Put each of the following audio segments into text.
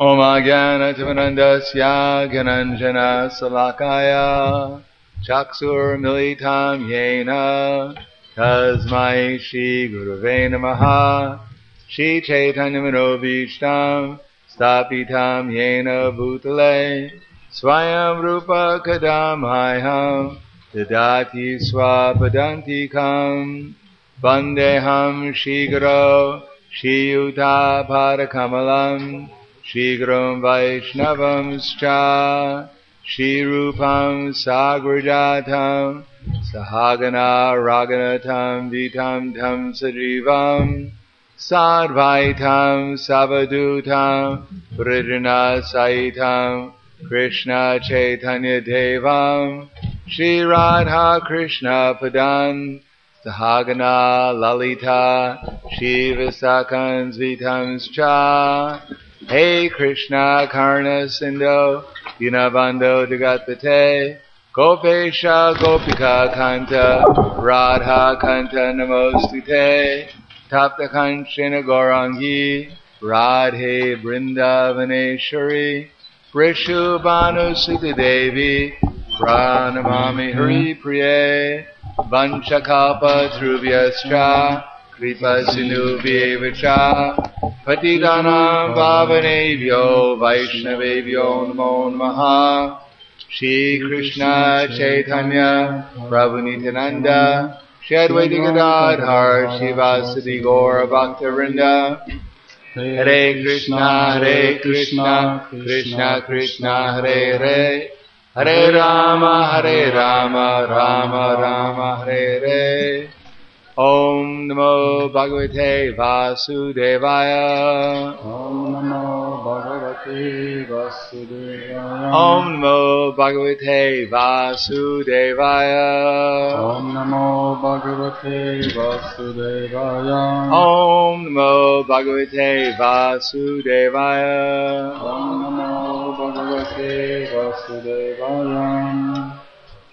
Om Ajnana-timirandasya Gyananjana Salakaya Chakshur Militam Yena Tasmai Shri Gurave Namaha Shri Chaitanya Manobhishtam Stapitam Yena Bhutale Swayam Rupa Kadamaham Dadati Swapadantikam Vandeham Shri Guru Shri Yuta Padakamalam Shri Guru Vaishnavam Scha Shri Rupam Sagrajatam Sahagana Raganatam Vitam Tam Sajivam Sadvaitam Savadutam Vrijana Saitam Krishna Chaitanya Devam Shri Radha Krishna Padan Sahagana Lalita Shiva Sakans Vitams Cha Hey Krishna Karna Sindho Dinabando Jagatate Gopesha Gopika Kanta Radha Kanta Namostute Tapta Kanchana Gaurangi Radhe Brindavaneshwari Vrishu Bhanu Sita Devi Pranamami Hari Priye Vanchakalpa Trubhyascha Kripa Sinubhyevacha Patidanam Pavanebhyo Vaishnavebhyo Namo Namaha Shri Krishna Chaitanya Prabhu Nityananda Shri Advaita Gadadhar Shivasadi Gaura Bhaktarinda Hare Krishna Krishna Krishna Hare Hare Hare Rama Rama Rama Hare Hare Om Namo Bhagavate Vasudevaya Om Namo Bhagavate Vasudevaya Om Namo Bhagavate Vasudevaya Om Namo Bhagavate Vasudevaya Om Namo Bhagavate Vasudevaya Om Namo Bhagavate Vasudevaya.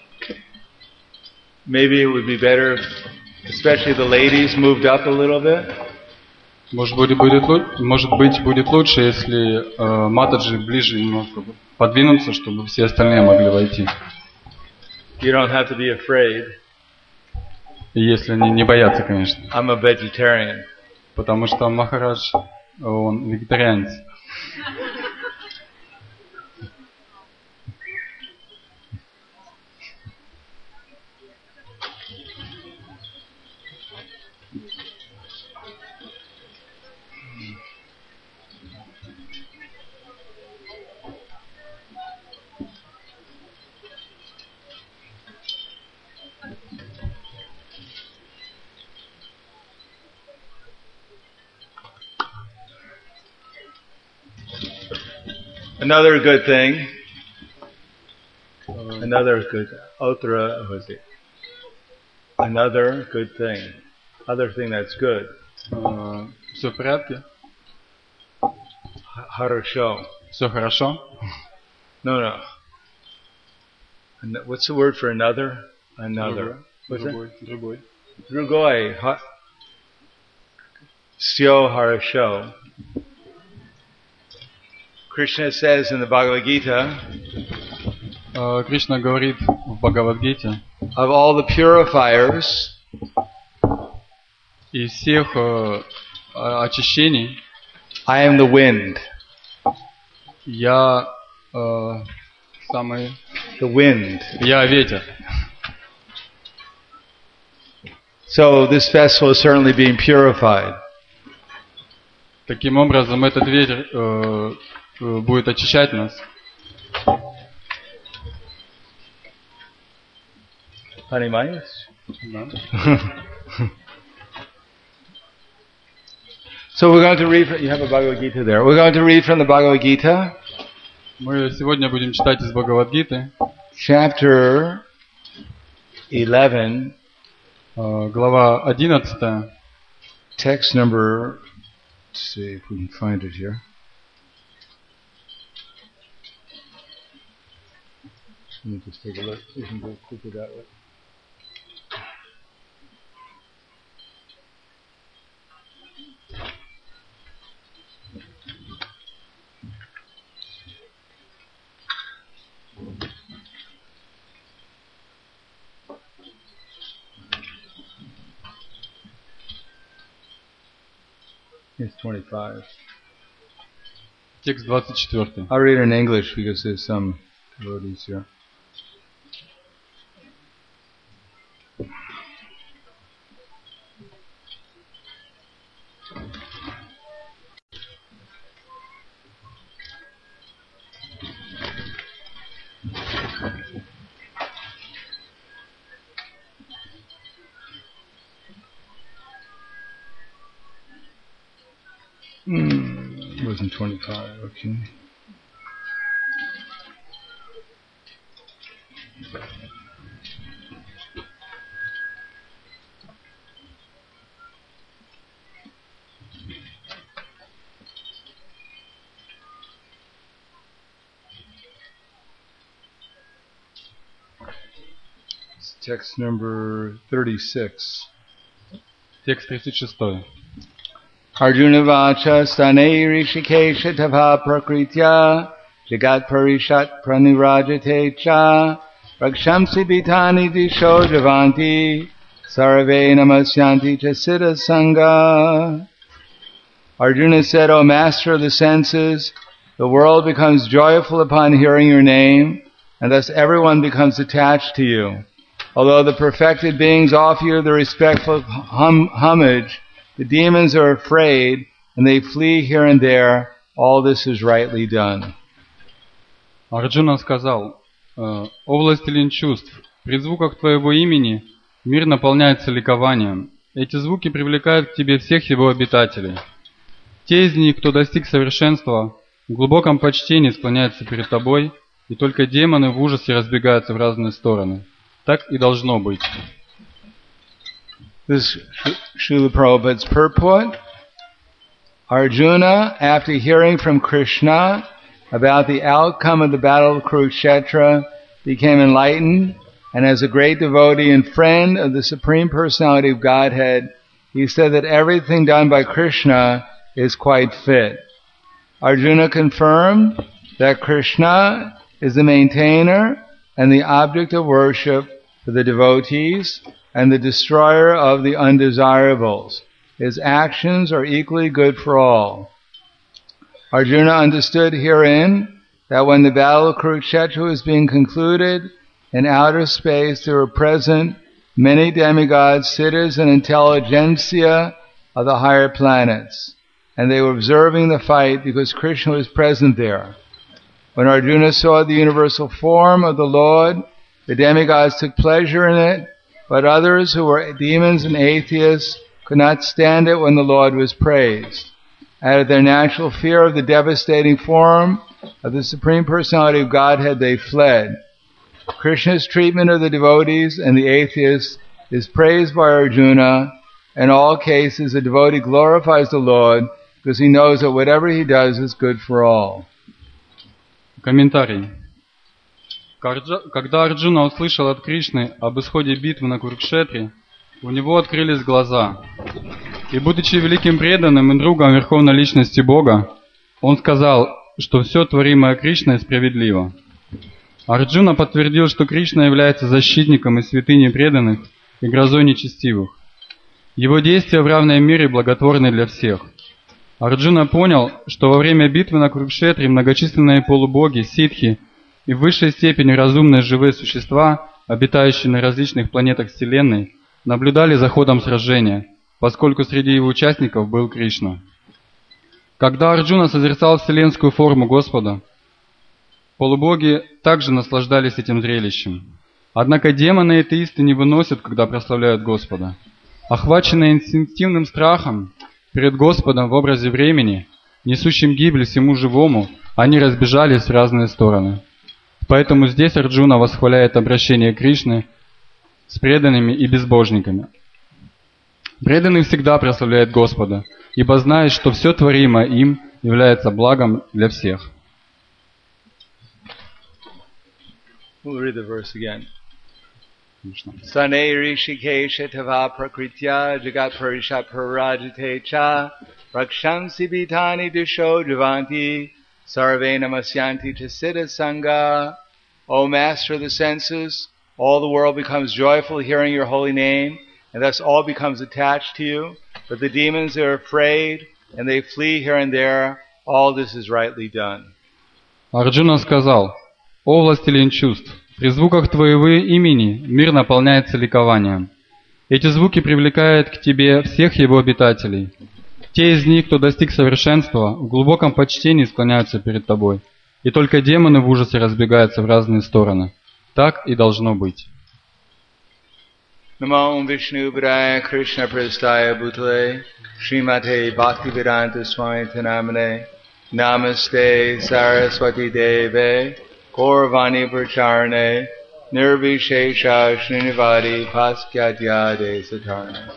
Maybe it would be better if especially the ladies moved up a little bit. Может быть, будет лучше, если матаджи ближе немножко подвинуться, чтобы все остальные могли войти. You don't have to be afraid. И если они не боятся, конечно. I'm a vegetarian. Потому что Махарадж, он вегетарианец. Another good thing. Another thing that's good. Все в порядке? Хорошо. Все хорошо? No. What's the word for another? Another. Другой. Другой. Всё хорошо. Krishna says in the Bhagavad Gita, Кришна говорит в Бхагавад-гите, of all the purifiers, из всех очищений, I am the wind. Я самый... The wind. Я ветер. So this festival is certainly being purified. Таким образом, этот ветер будет очищать нас. Понимаешь? Да. So we're going to read, you have a Bhagavad Gita there. We're going to read from the Bhagavad Gita. Мы сегодня будем читать из Бхагавад-гиты. Chapter 11. Глава 11. Text number, let's see if we can find it here. Let me just take a look. We can go quicker that way. It's 25. Текст 24. I'll read it in English because there's some devotees here. It wasn't 25, okay. It's text number 36. Текст 36. Arjuna vacha stane rishikesha tava prakritya jagat parishat pranirajate cha rakshamsi bitani disho javanti sarve namasyanti cha siddha sangha. Arjuna said, O master of the senses, the world becomes joyful upon hearing your name, and thus everyone becomes attached to you. Although the perfected beings offer you the respectful homage, the demons are afraid, and they flee here and there. All this is rightly done. Арджуна сказал: «О властелин чувств, при звуках твоего имени мир наполняется ликованием. Эти звуки привлекают к тебе всех его обитателей. Те из них, кто достиг совершенства, в глубоком почтении склоняются перед тобой, и только демоны в ужасе разбегаются в разные стороны. Так и должно быть». This is Srila Prabhupada's purport. Arjuna, after hearing from Krishna about the outcome of the battle of Kurukshetra, became enlightened, and as a great devotee and friend of the Supreme Personality of Godhead, he said that everything done by Krishna is quite fit. Arjuna confirmed that Krishna is the maintainer and the object of worship for the devotees, and the destroyer of the undesirables. His actions are equally good for all. Arjuna understood herein that when the battle of Kurukshetra was being concluded, in outer space there were present many demigods, siddhas, and intelligentsia of the higher planets, and they were observing the fight because Krishna was present there. When Arjuna saw the universal form of the Lord, the demigods took pleasure in it, but others who were demons and atheists could not stand it when the Lord was praised. Out of their natural fear of the devastating form of the Supreme Personality of Godhead, they fled. Krishna's treatment of the devotees and the atheists is praised by Arjuna. In all cases, the devotee glorifies the Lord because he knows that whatever he does is good for all. Комментарий. Когда Арджуна услышал от Кришны об исходе битвы на Курукшетре, у него открылись глаза. И будучи великим преданным и другом Верховной Личности Бога, он сказал, что все творимое Кришной справедливо. Арджуна подтвердил, что Кришна является защитником и святыней преданных и грозой нечестивых. Его действия в равной мере благотворны для всех. Арджуна понял, что во время битвы на Курукшетре многочисленные полубоги, ситхи и в высшей степени разумные живые существа, обитающие на различных планетах Вселенной, наблюдали за ходом сражения, поскольку среди его участников был Кришна. Когда Арджуна созерцал вселенскую форму Господа, полубоги также наслаждались этим зрелищем. Однако демоны и атеисты не выносят, когда прославляют Господа. Охваченные инстинктивным страхом перед Господом в образе времени, несущим гибель всему живому, они разбежались в разные стороны. Поэтому здесь Арджуна восхваляет обращение Кришны с преданными и безбожниками. Преданный всегда прославляет Господа, ибо знает, что все творимое им является благом для всех. We'll read the verse again. Sane rishikesha tava prakritya jagat parishat parajate cha rakshamsi bitani disho javanti sarve namasyanti cha siddha sangha. O master of the senses, all the world becomes joyful hearing your holy name, and thus all becomes attached to you. But the demons are afraid, and they flee here and there, all this is rightly done. Арджуна сказал: «О властелин чувств, при звуках твоего имени мир наполняется ликованием. Эти звуки привлекают к тебе всех его обитателей. Те из них, кто достиг совершенства, в глубоком почтении склоняются перед тобой, и только демоны в ужасе разбегаются в разные стороны. Так и должно быть». Namo Vishnu Padaya Krishna Prestaya Bhutale Srimate Bhaktivedanta Swami Namane Namaste Saraswati Deve Gauravani Pracharane Nirvishesha Srinivadi Paskyadyade Satarna.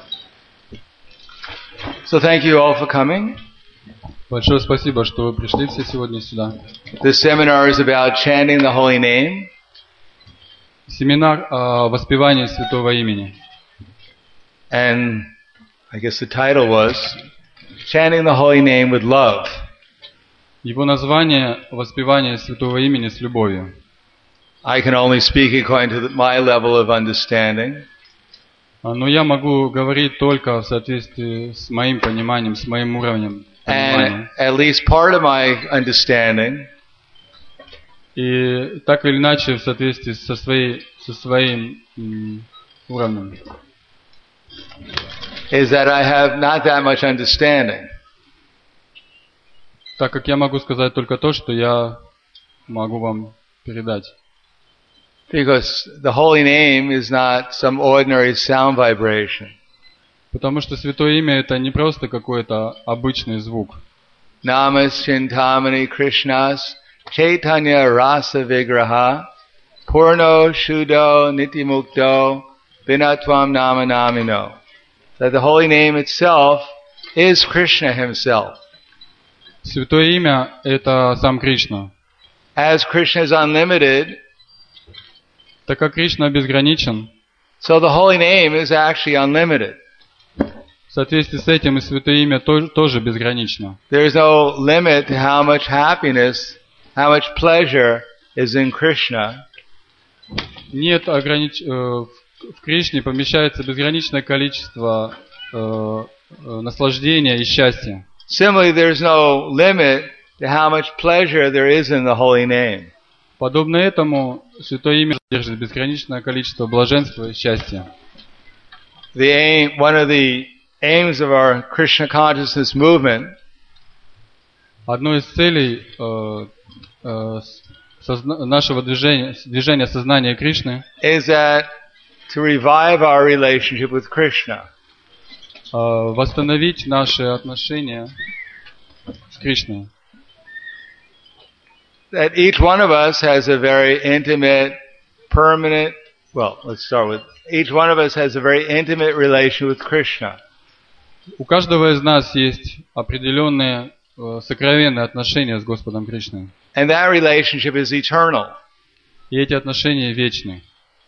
So thank you all for coming. Большое спасибо, что вы пришли все сегодня сюда. This seminar is about chanting the holy name. Семинар о воспевании святого имени. And I guess the title was Chanting the Holy Name with Love. Его название «Воспевание святого имени с любовью». I can only speak according to my level of understanding. Но я могу говорить только в соответствии с моим пониманием, с моим уровнем понимания. And at least part of my understanding И так или иначе в соответствии со своим уровнем. Is that I have not that much understanding. Так как я могу сказать только то, что я могу вам передать. Because the holy name is not some ordinary sound vibration. Потому что святое имя это не просто какой-то обычный звук. Namas Chintamani Krishnas Chaitanya Rasa Vigraha Purno Shuddho Nitimukto Vinatvam Nama Namino. That the holy name itself is Krishna himself. Святое имя это сам Кришна. As Krishna is unlimited, так как Кришна безграничен, so the holy name is actually unlimited. В соответствии с этим и святое имя тоже безгранично. There is no limit to how much happiness, how much pleasure is in Krishna. Нет в Кришне помещается безграничное количество наслаждения и счастья. Similarly, there is no limit to how much pleasure there is in the holy name. Подобно этому святое имя содержит безграничное количество блаженства и счастья. One of the aims of our Krishna consciousness movement одной из целей нашего движения сознания Кришны is that to revive our relationship with Krishna. Восстановить наши отношения с Кришной. That each one of us has a very intimate, permanent, each one of us has a very intimate relation with Krishna. У каждого из нас есть определенные сокровенные отношения с Господом Кришной. And that relationship is eternal. И эти отношения вечны.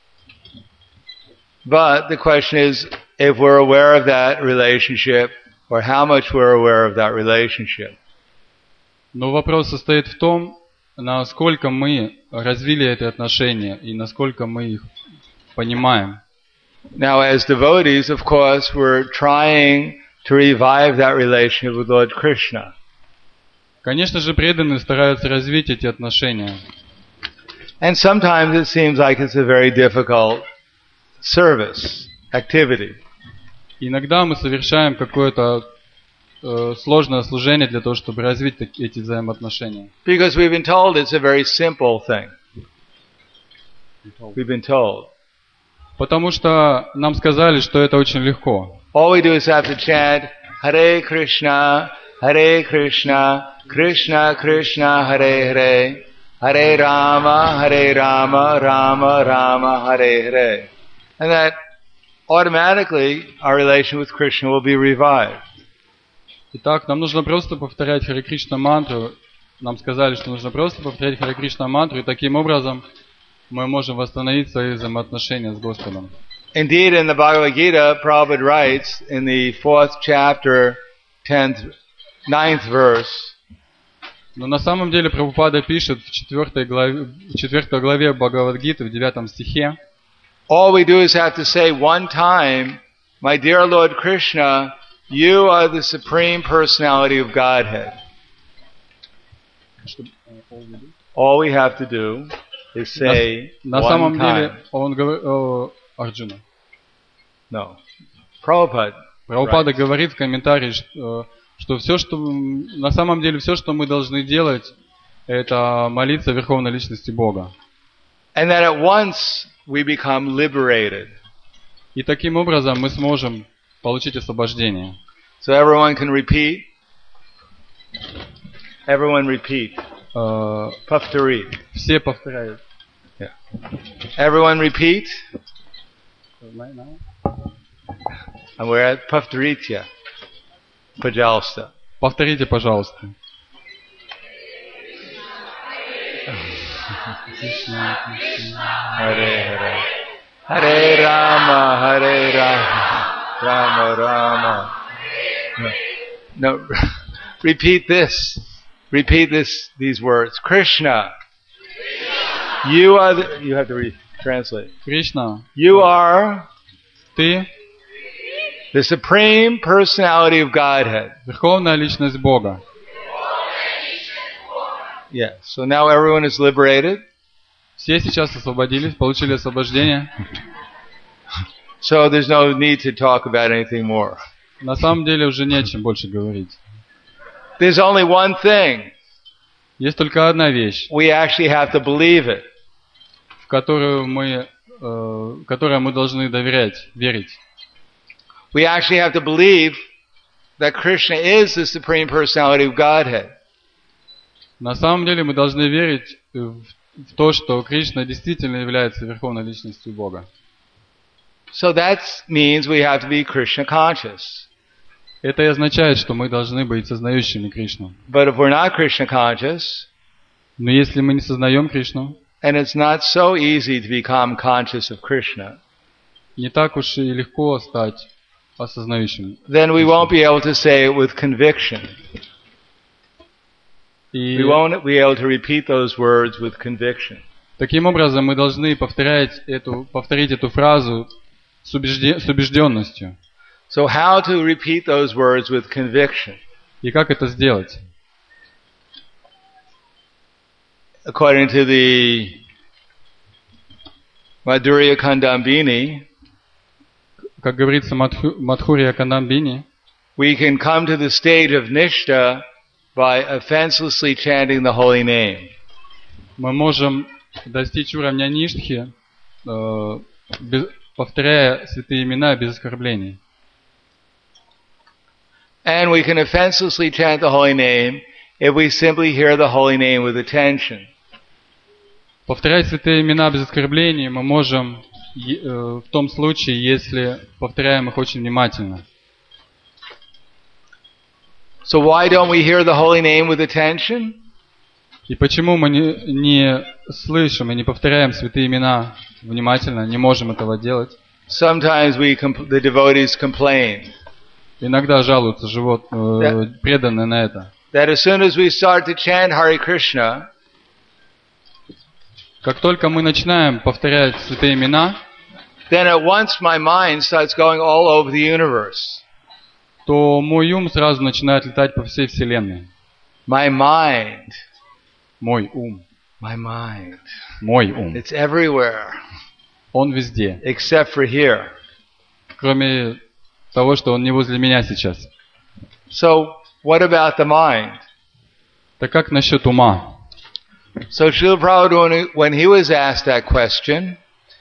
But the question is, if we're aware of that relationship, or how much we're aware of that relationship. Но вопрос состоит в том, насколько мы развили эти отношения и насколько мы их понимаем. Now, as devotees, of course, we're trying to revive that relationship with Lord Krishna. Конечно же, преданные стараются развить эти отношения. And sometimes it seems like it's a very difficult service, activity. Иногда мы совершаем какое-то сложное служение для того, чтобы развить эти взаимоотношения. Because we've been told it's a very simple thing. We've been told. Потому что нам сказали, что это очень легко. All we do is have to chant Hare Krishna, Krishna Krishna, Hare Hare, Hare Rama, Rama Rama, Hare Hare. And that automatically our relation with Krishna will be revived. Итак, нам нужно просто повторять Харе Кришна мантру. Нам сказали, что нужно просто повторять Харе Кришна мантру, и таким образом мы можем восстановить свои взаимоотношения с Господом. Indeed, in the Bhagavad Gita, Prabhupada writes in the 4th chapter, 9th verse, но на самом деле Прабхупада пишет в 4 главе Бхагавад-гиты, в 9 стихе, all we do is have to say one time, my dear Lord Krishna, You are the Supreme Personality of Godhead. All we have to do is say На one самом time. деле, он говорит, Арджуна. No. Prabhupada. Прабхупада говорит в комментарии, что все, что на самом деле все, что мы должны делать, это молиться Верховной Личности Бога. And that at once we become liberated. И таким образом мы сможем получить освобождение. So everyone can repeat. Everyone repeat. Paftari. Все повторяют. Yeah. Everyone repeat. And we're at Paftaritya. Пожалуйста. Повторите, пожалуйста. Hare Hare. Hare Rama, Hare Rama, Rama Rama. No, repeat this. Repeat these words. Krishna. You are the, you have to translate. Кришна, You are ты the Supreme Personality of Godhead. Верховная Личность Бога. Yes. So now everyone is liberated. Все сейчас освободились, получили освобождение. So there's no need to talk about anything more. На самом деле уже не о чем больше говорить. There's only one thing. Есть только одна вещь, We actually have to believe it. в которой мы должны доверять, верить. We actually have to believe that Krishna is the Supreme Personality of Godhead. На самом деле мы должны верить в то, что Кришна действительно является Верховной Личностью Бога. So that means we have to be Krishna conscious. Это и означает, что мы должны быть сознающими Кришну. But if we're not Krishna conscious, Но если мы не сознаем Кришну, and it's not so easy to become conscious of Krishna, не так уж и легко стать осознающим. then we won't be able to say it with conviction. И We won't be able to repeat those words with conviction. таким образом мы должны повторить эту фразу с убежденностью. So how to repeat those words with conviction? И как это сделать? According to the Madhurya Kandambini, Как говорится Мадхурья Кандамбини, we can come to the stage of nishta by offenselessly chanting the holy name. мы можем достичь уровня ништхи, повторяя святые имена без оскорблений. And we can offenselessly chant the holy name if we simply hear the holy name with attention. Повторять святые имена без оскорблений мы можем в том случае, если повторяем их очень внимательно. So why don't we hear the holy name with attention? И почему мы не слышим и не повторяем святые имена внимательно, не можем этого делать? Sometimes the devotees complain Иногда жалуются преданные на это. that as soon as we start to chant Hare Krishna, Как только мы начинаем повторять святые имена, then at once my mind starts going all over the universe. то мой ум сразу начинает летать по всей вселенной. My mind. Мой ум. My mind. Мой ум. It's everywhere, Он везде. except for here. Кроме того, что он не возле меня сейчас. So, what about the mind? Так как насчет ума? So, Srila Prabhupada, when he was asked that question,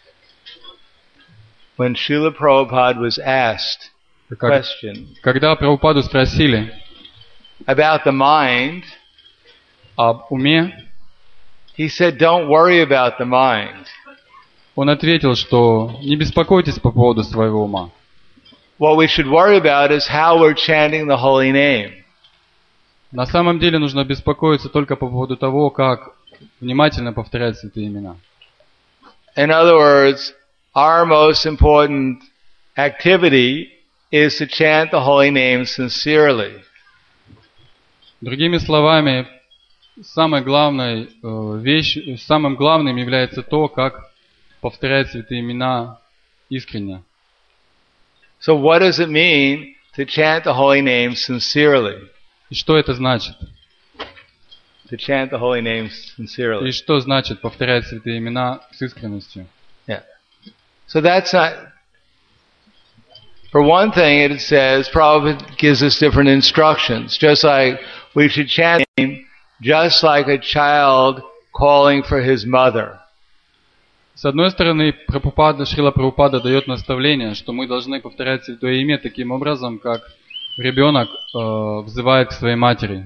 when Srila Prabhupada was asked the question Когда Прабхупаду спросили about the mind, об уме, he said, don't worry about the mind. он ответил, что не беспокойтесь по поводу своего ума. What we should worry about is how we're chanting the holy name. На самом деле нужно беспокоиться только по поводу того, как внимательно повторять святые имена. In other words, our most important activity is to chant the holy name sincerely. Другими словами, самым главным является то, как повторять святые имена искренне. So what does it mean to chant the holy names sincerely. И что это значит? To chant the holy names sincerely. И что значит повторять святые имена с искренностью? Yeah. So that's not... For one thing, it says, Prabhupada gives us different instructions. Just like we should chant the name just like a child calling for his mother. С одной стороны, Шрила Прабхупада дает наставление, что мы должны повторять святое имя таким образом, как ребенок взывает к своей матери.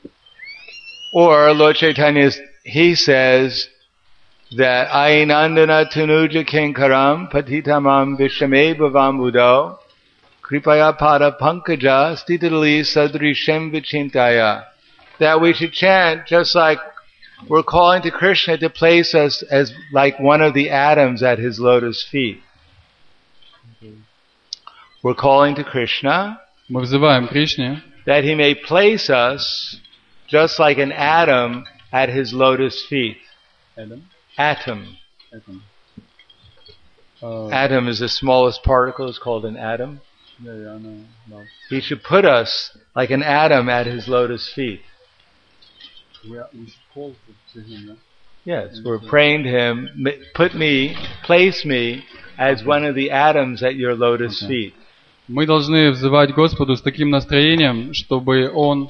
Or Lord Chaitanya, he says that Ainandana Tanuja Kinkaram Patitamam Vishame Bhavam Buddho Kripaya Pada Pankaja Stitali Sadrishem Vichintaya. That we should chant just like we're calling to Krishna to place us as like one of the atoms at his lotus feet. We're calling to Krishna Мы взываем к Кришне, that he may place us just like an atom at his lotus feet. Atom. Atom is the smallest particle. It's called an atom. He should put us like an atom at his lotus feet. We should call to him, Yes, we're praying to him, place me as one of the atoms at your lotus feet. Мы должны взывать Господу с таким настроением, чтобы Он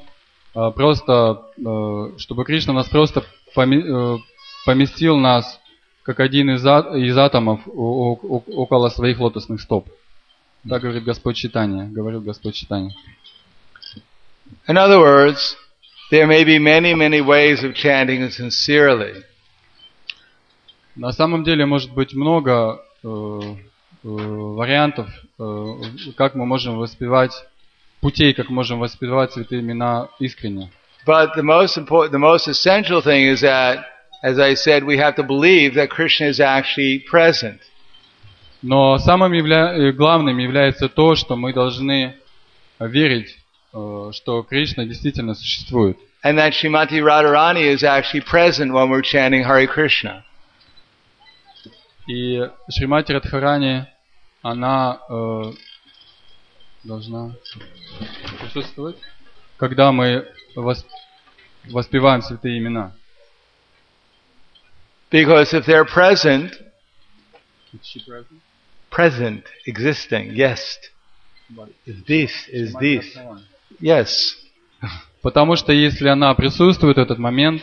чтобы Кришна нас просто поместил нас как один из атомов около своих лотосных стоп. Так говорит Господь Чайтанья, говорил Господь Чайтанья. In other words, there may be many, many ways of chanting sincerely. На самом деле может быть много вариантов, как мы можем воспевать, путей, как можем воспевать святые имена искренне. But the most essential thing is that, as I said, we have to believe that Krishna is actually present. Но самым главным является то, что мы должны верить, что Кришна действительно существует. And that Srimati Radharani is actually present when we're chanting Hare Krishna. И Шримати Радхарани, она должна присутствовать, когда мы воспеваем святые имена. Because if they're present, Is she present? present, existing, yes, is this, yes. Потому что если она присутствует в этот момент,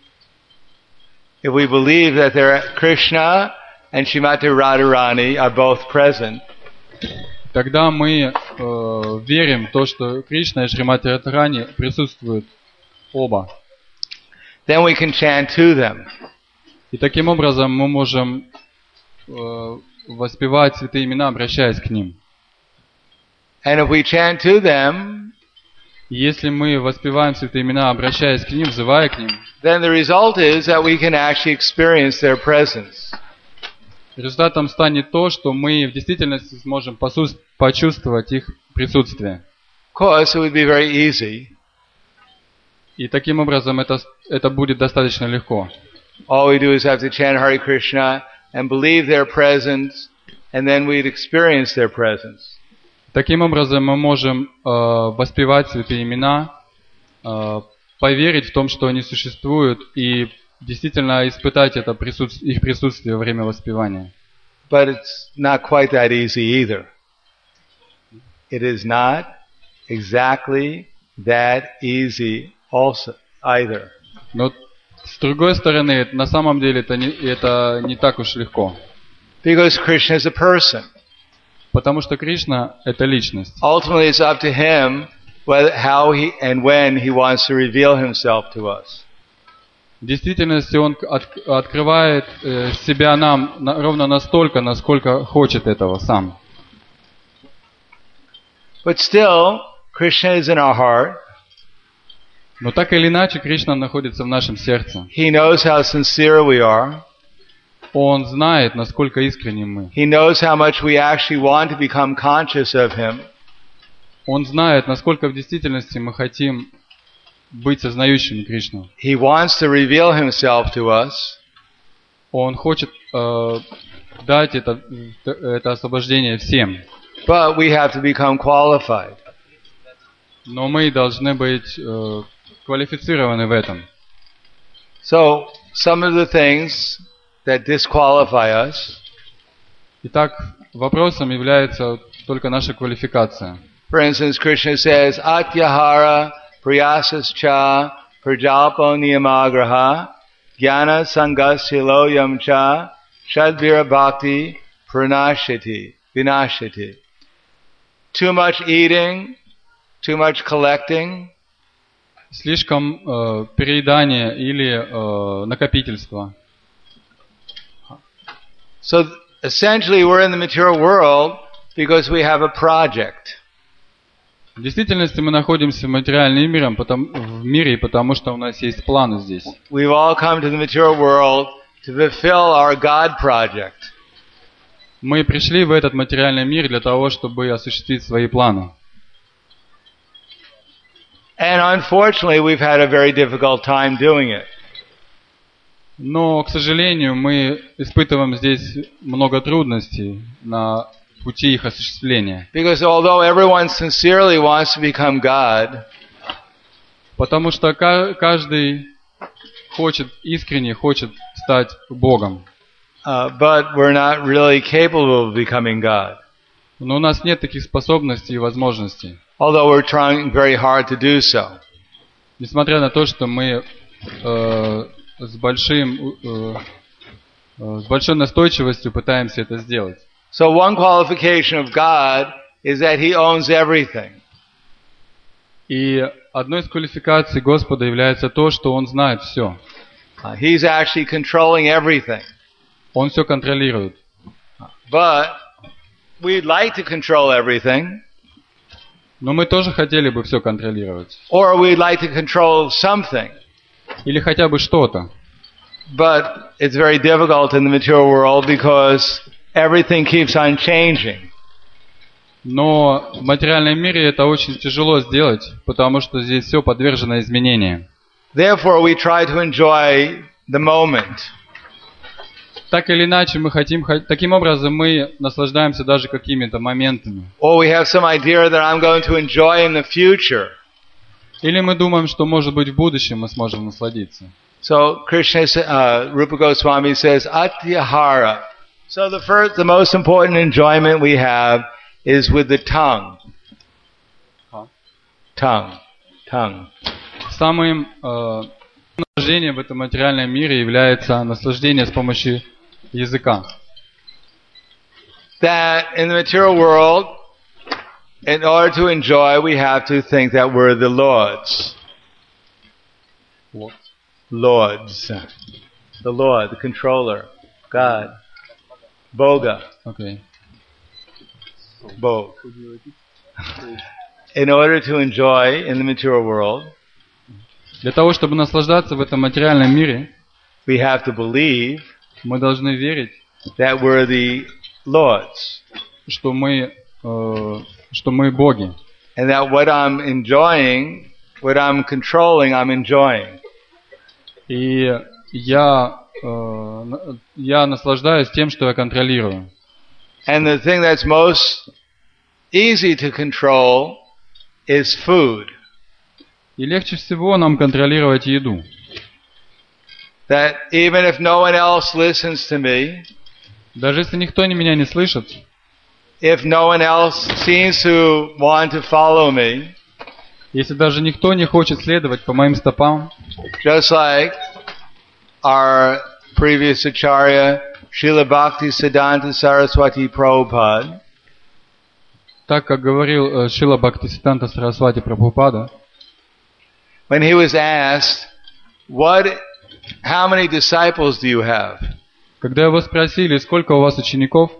If we believe that Krishna and Srimati Radharani are both present, тогда мы верим в то, что Кришна и Шримати Радхарани присутствуют оба. then we can chant to them. И таким образом мы можем воспевать святые имена, обращаясь к ним. And if we chant to them, И если мы воспеваем святые имена, обращаясь к ним, взывая к ним, then the result is that we can actually experience their presence. результатом станет то, что мы в действительности сможем почувствовать их присутствие. Of course, it would be very easy. И таким образом это будет достаточно легко. All we do is have to chant Hare Krishna and believe their presence, and then we'd experience their presence. Таким образом мы можем воспевать святые имена, поверить в том, что они существуют, и действительно испытать их присутствие во время воспевания. But it's not quite that easy either. It is not exactly that easy also either. Но с другой стороны, на самом деле это не так уж легко. Because Krishna is a person. Потому что Кришна — это личность. Ultimately, it's up to him how he and when he wants to reveal himself to us. В действительности Он открывает себя нам ровно настолько, насколько хочет этого сам. But still, Krishna is in our heart. Но так или иначе, Кришна находится в нашем сердце. He knows how sincere we are. Он знает, насколько искренни мы. He knows how much we actually want to become conscious of him. Он знает, насколько в действительности мы хотим быть сознающими Кришну. He wants to reveal himself to us. Он хочет дать это освобождение всем. But we have to become qualified. Но мы должны быть квалифицированы в этом. So, some of the things that disqualify us. Итак, вопросом является только наша квалификация. For instance, Krishna says, Atyahara priyasascha prajalpo niyamagraha jnana sangasilo yamcha shadvira bhakti vinashati. Too much eating, too much collecting. Слишком переедание или накопительство. So essentially we're in the material world because we have a project. В действительности мы находимся в материальном мире, потому что у нас есть планы здесь. We've all come to the material world to fulfill our God project. Мы пришли в этот материальный мир для того, чтобы осуществить свои планы. And unfortunately, we've had a very difficult time doing it. Но, к сожалению, мы испытываем здесь много трудностей на пути их осуществления. Because although everyone sincerely wants to become God, потому что каждый искренне хочет стать Богом. But we're not really capable of becoming God. Но у нас нет таких способностей и возможностей. Although we're trying very hard to do so. Несмотря на то, что мы с большой настойчивостью пытаемся это сделать. So one qualification of God is that He owns everything. И одной из квалификаций Господа является то, что Он знает все. He's actually controlling everything. Он все контролирует. But we'd like to control everything. Но мы тоже хотели бы все контролировать. Or we'd like to control something. Или хотя бы что-то. But it's very difficult in the material world because everything keeps on changing. Но в материальном мире это очень тяжело сделать, потому что здесь все подвержено изменениям. Therefore, we try to enjoy the moment. Так или иначе, таким образом мы наслаждаемся даже какими-то моментами. Or we have some idea that I'm going to enjoy in the future. Или мы думаем, что, может быть, в будущем мы сможем насладиться. So Krishna, Rupa Goswami says, Atyahara. So the most important enjoyment we have is with the tongue. Tongue. Самым наслаждением в этом материальном мире является наслаждение с помощью языка. That in the material world, in order to enjoy, we have to think that we're the lords. Lords. The Lord, the controller, God. Boga. Okay. Bog. In order to enjoy in the material world, для того, чтобы наслаждаться в этом материальном мире, we have to believe мы должны верить, that we're the lords. Что мы боги. And that what I'm enjoying, what I'm controlling, I'm enjoying. И я наслаждаюсь тем, что я контролирую. And the thing that's most easy to control is food. И легче всего нам контролировать еду. That even if no one else listens to me, даже если никто меня не слышит, if no one else seems to want to follow me, если даже никто не хочет следовать по моим стопам, just like our previous Acharya, Srila Bhaktisiddhanta Saraswati Prabhupada, так как говорил Шрила Бхактисиддханта Сарасвати Прабхупада, when he was asked, how many disciples do you have? Когда его спросили, сколько у вас учеников,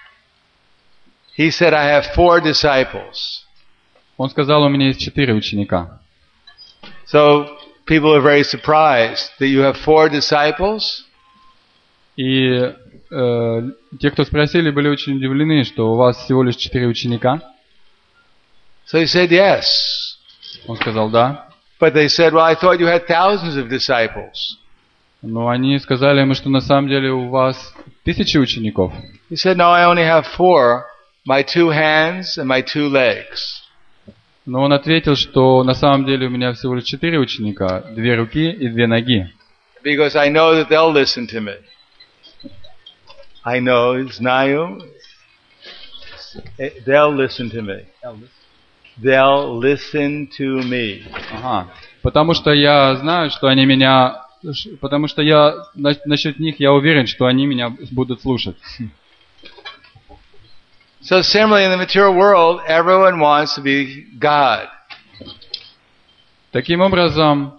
he said, I have 4 disciples. Он сказал, у меня есть 4 ученика. So people are very surprised that you have 4 disciples. И те, кто спросили, были очень удивлены, что у вас всего лишь 4 ученика. So he said, yes. Он сказал, да. But they said, well, I thought you had thousands of disciples. Но они сказали ему, что на самом деле у вас 1000 учеников. He said, no, I only have 4, my 2 hands and my 2 legs. Но он ответил, что на самом деле у меня всего лишь 4 ученика, 2 руки и 2 ноги. Because I know that they'll listen to me. I know, знаю, they'll listen to me. They'll listen to me. Ага. Потому что я знаю, что они меня... Потому что я насчет них я уверен, что они меня будут слушать. So similarly, in the material world, everyone wants to be God. Таким образом,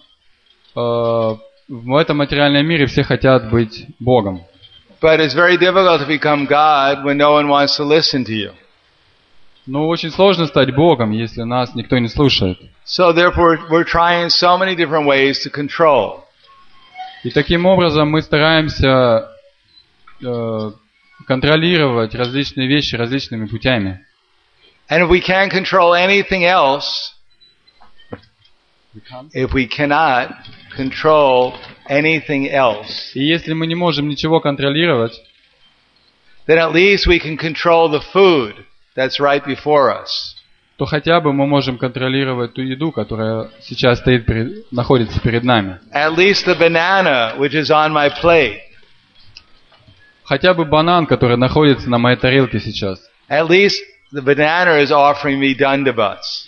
в этом материальном мире все хотят быть Богом. But it's very difficult to become God when no one wants to listen to you. Но очень сложно стать Богом, если нас никто не слушает. So therefore, we're trying so many different ways to control. И таким образом мы стараемся контролировать различные вещи различными путями. And if we can't control anything else, if we cannot control anything else, И если мы не можем ничего контролировать, then at least we can control the food that's right before us. то хотя бы мы можем контролировать ту еду, которая сейчас находится перед нами. At least the banana which is on my plate. Хотя бы банан, который находится на моей тарелке сейчас. At least the banana is offering me dandavats.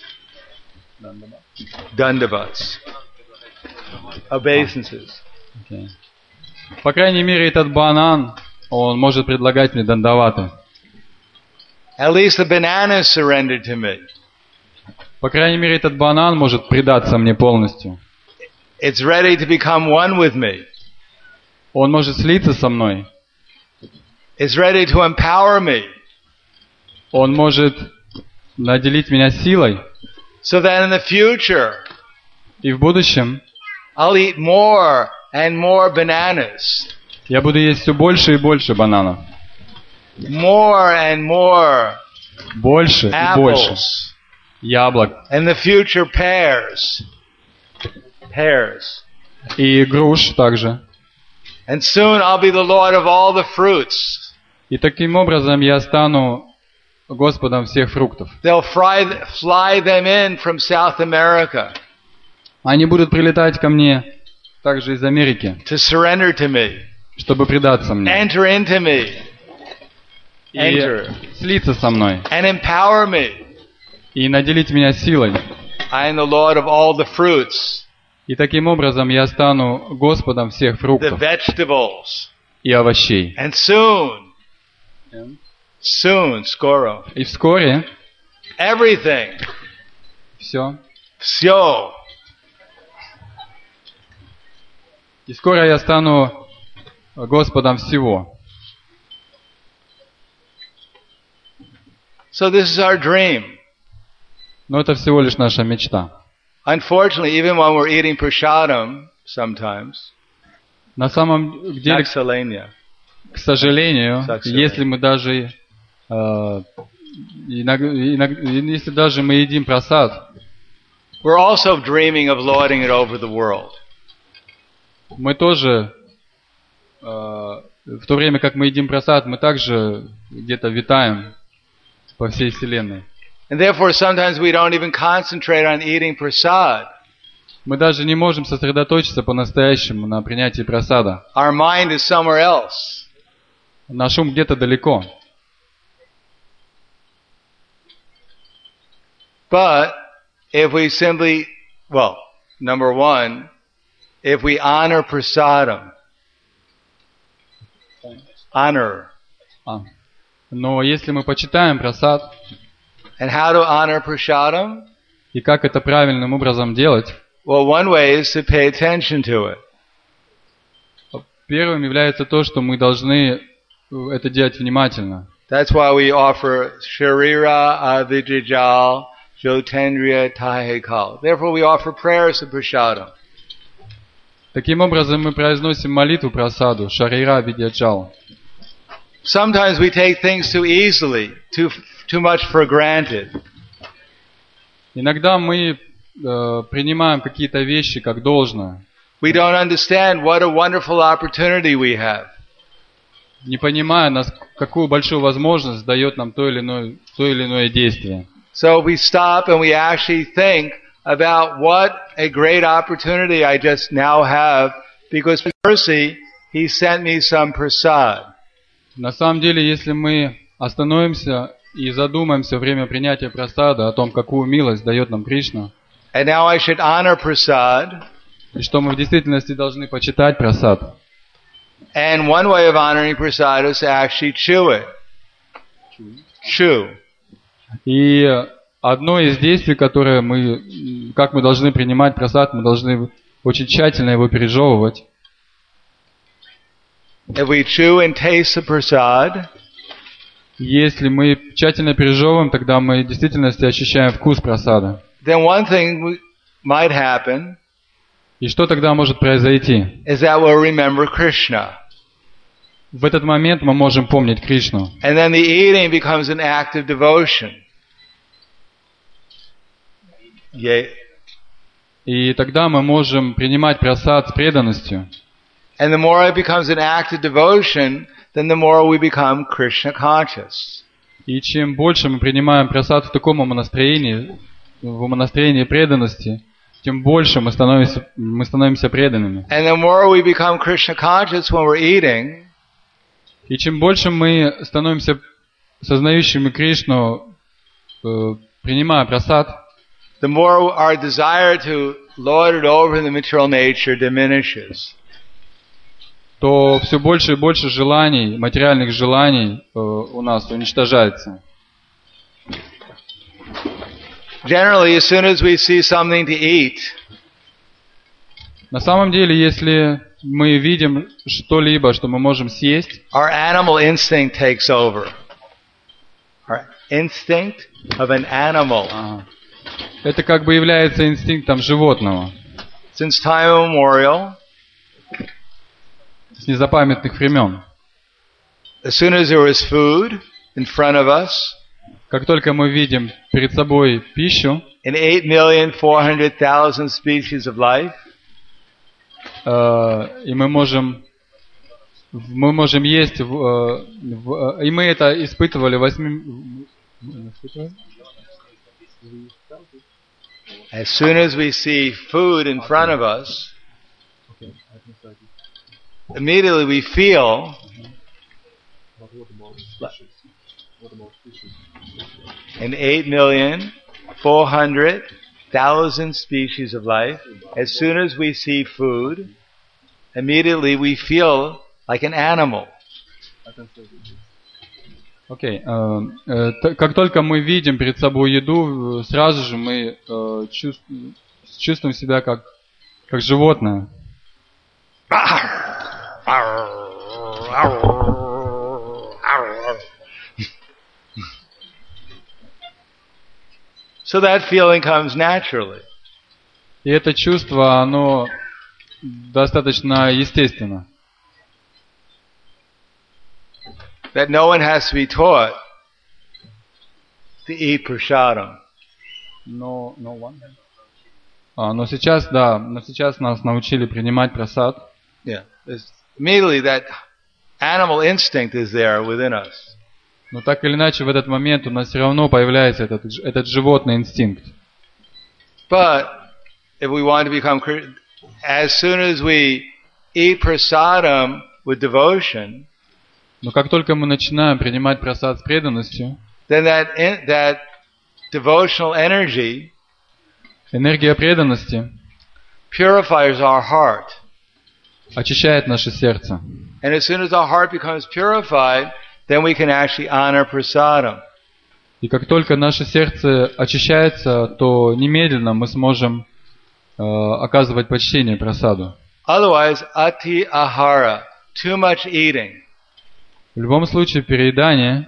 Dandavats. Obeisances. Okay. По крайней мере, этот банан, он может предлагать мне дандаваты. At least the banana is surrendered to me. По крайней мере, этот банан может предаться мне полностью. It's ready to become one with me. Он может слиться со мной. It's ready to empower me. Он может наделить меня силой. So that in the future, И в будущем I'll eat more and more bananas. я буду есть все больше и больше бананов. More and more Больше и больше apples. яблок. And the future pears. Pears. И груш также. And soon I'll be the Lord of all the fruits. И таким образом я стану Господом всех фруктов. They'll fly them in from South America Они будут прилетать ко мне также из Америки, to surrender to me. чтобы предаться мне. Enter into me. Enter. И слиться со мной. And empower me. И наделить меня силой. I am the Lord of all the fruits. И таким образом я стану Господом всех The фруктов vegetables. и овощей. And soon, skoro. И вскоре Everything. все. Всё. И скоро я стану Господом всего. So this is our dream. Но это всего лишь наша мечта. Unfortunately, even when we're eating prasadam sometimes, На самом деле, Naxalenia, к сожалению, Саксилия. если мы даже если даже мы едим просад, we're also dreaming of lording it over the world. мы тоже в то время, как мы едим просад, мы также где-то витаем по всей вселенной. And therefore, sometimes we don't even concentrate on eating prasad. Мы даже не можем сосредоточиться по-настоящему на принятии просада. Our mind is somewhere else. Наш ум где-то далеко. But if we simply, well, number one, if we honor prasadam, honor. Но если мы почитаем просад, And how to honor prasadam? и как это правильным образом делать, Well, one way is to pay attention to it. первым является то, что мы должны это делать внимательно. That's why we offer Sharira Avijajal Jotendriya Tahekal. Therefore we offer prayers of prasadam. Таким образом мы произносим молитву просаду, Шарира Видяджал. Sometimes we take things too easily, too much for granted. Иногда мы принимаем какие-то вещи как должное, We don't understand what a wonderful opportunity we have. не понимая, какую большую возможность дает нам то или иное действие. So we stop and we actually think about what a great opportunity I just now have, because by mercy, He sent me some prasad. На самом деле, если мы остановимся и задумаемся во время принятия прасада о том, какую милость дает нам Кришна, And now I should honor prasad. и что мы в действительности должны почитать прасад. And one way of honoring prasad is to actually chew it. Chew. И одно из действий, которое как мы должны принимать прасад, мы должны очень тщательно его пережевывать. If we chew and taste the prasad, Если мы тщательно пережевываем, тогда мы в действительности ощущаем вкус прасада. then one thing might happen И что тогда может произойти? is that we'll remember Krishna. В этот момент мы можем помнить Кришну. And then the eating becomes an act of devotion. Yeah. И тогда мы можем принимать прасад с преданностью. And the more it becomes an act of devotion, then the more we become Krishna conscious. И чем больше мы принимаем прасад в таком умонастроении преданности, тем больше мы становимся преданными. And the more we become Krishna conscious when we're eating, И чем больше мы становимся сознающими Кришну, принимая прасад, the more our desire to lord it over the material nature diminishes. то все больше и больше желаний, материальных желаний у нас уничтожается. Generally, as soon as we see something to eat, На самом деле, если мы видим что-либо, что мы можем съесть, our animal instinct takes over. Our instinct of an animal. это как бы является инстинктом животного. Since time immemorial, С незапамятных времен. as soon as there was food in front of us, Как только мы видим перед собой пищу, in 8,400,000 species of life, и мы можем есть, и мы это испытывали as soon as we see food in front of us, immediately we feel in 8,400,000 species of life, as soon as we see food, immediately we feel like an animal. Окей. Как только мы видим перед собой еду, сразу же мы чувствуем себя как животное. So that feeling comes naturally. И это чувство, оно достаточно естественно. That no one has to be taught to eat prasadam. Но сейчас нас научили принимать прасад. Yeah. Immediately that animal instinct is there within us. Но так или иначе в этот момент у нас все равно появляется этот животный инстинкт. But if we want to become, as soon as we eat prasadam with devotion, Но как только мы начинаем принимать прасад с преданностью, then that devotional energy энергия преданности purifies our heart. очищает наше сердце. And as soon as our heart becomes purified, then we can actually honor prasadam. И как только наше сердце очищается, то немедленно мы сможем оказывать почтение прасаду. Otherwise, ati ahara, too much eating. В любом случае переедание,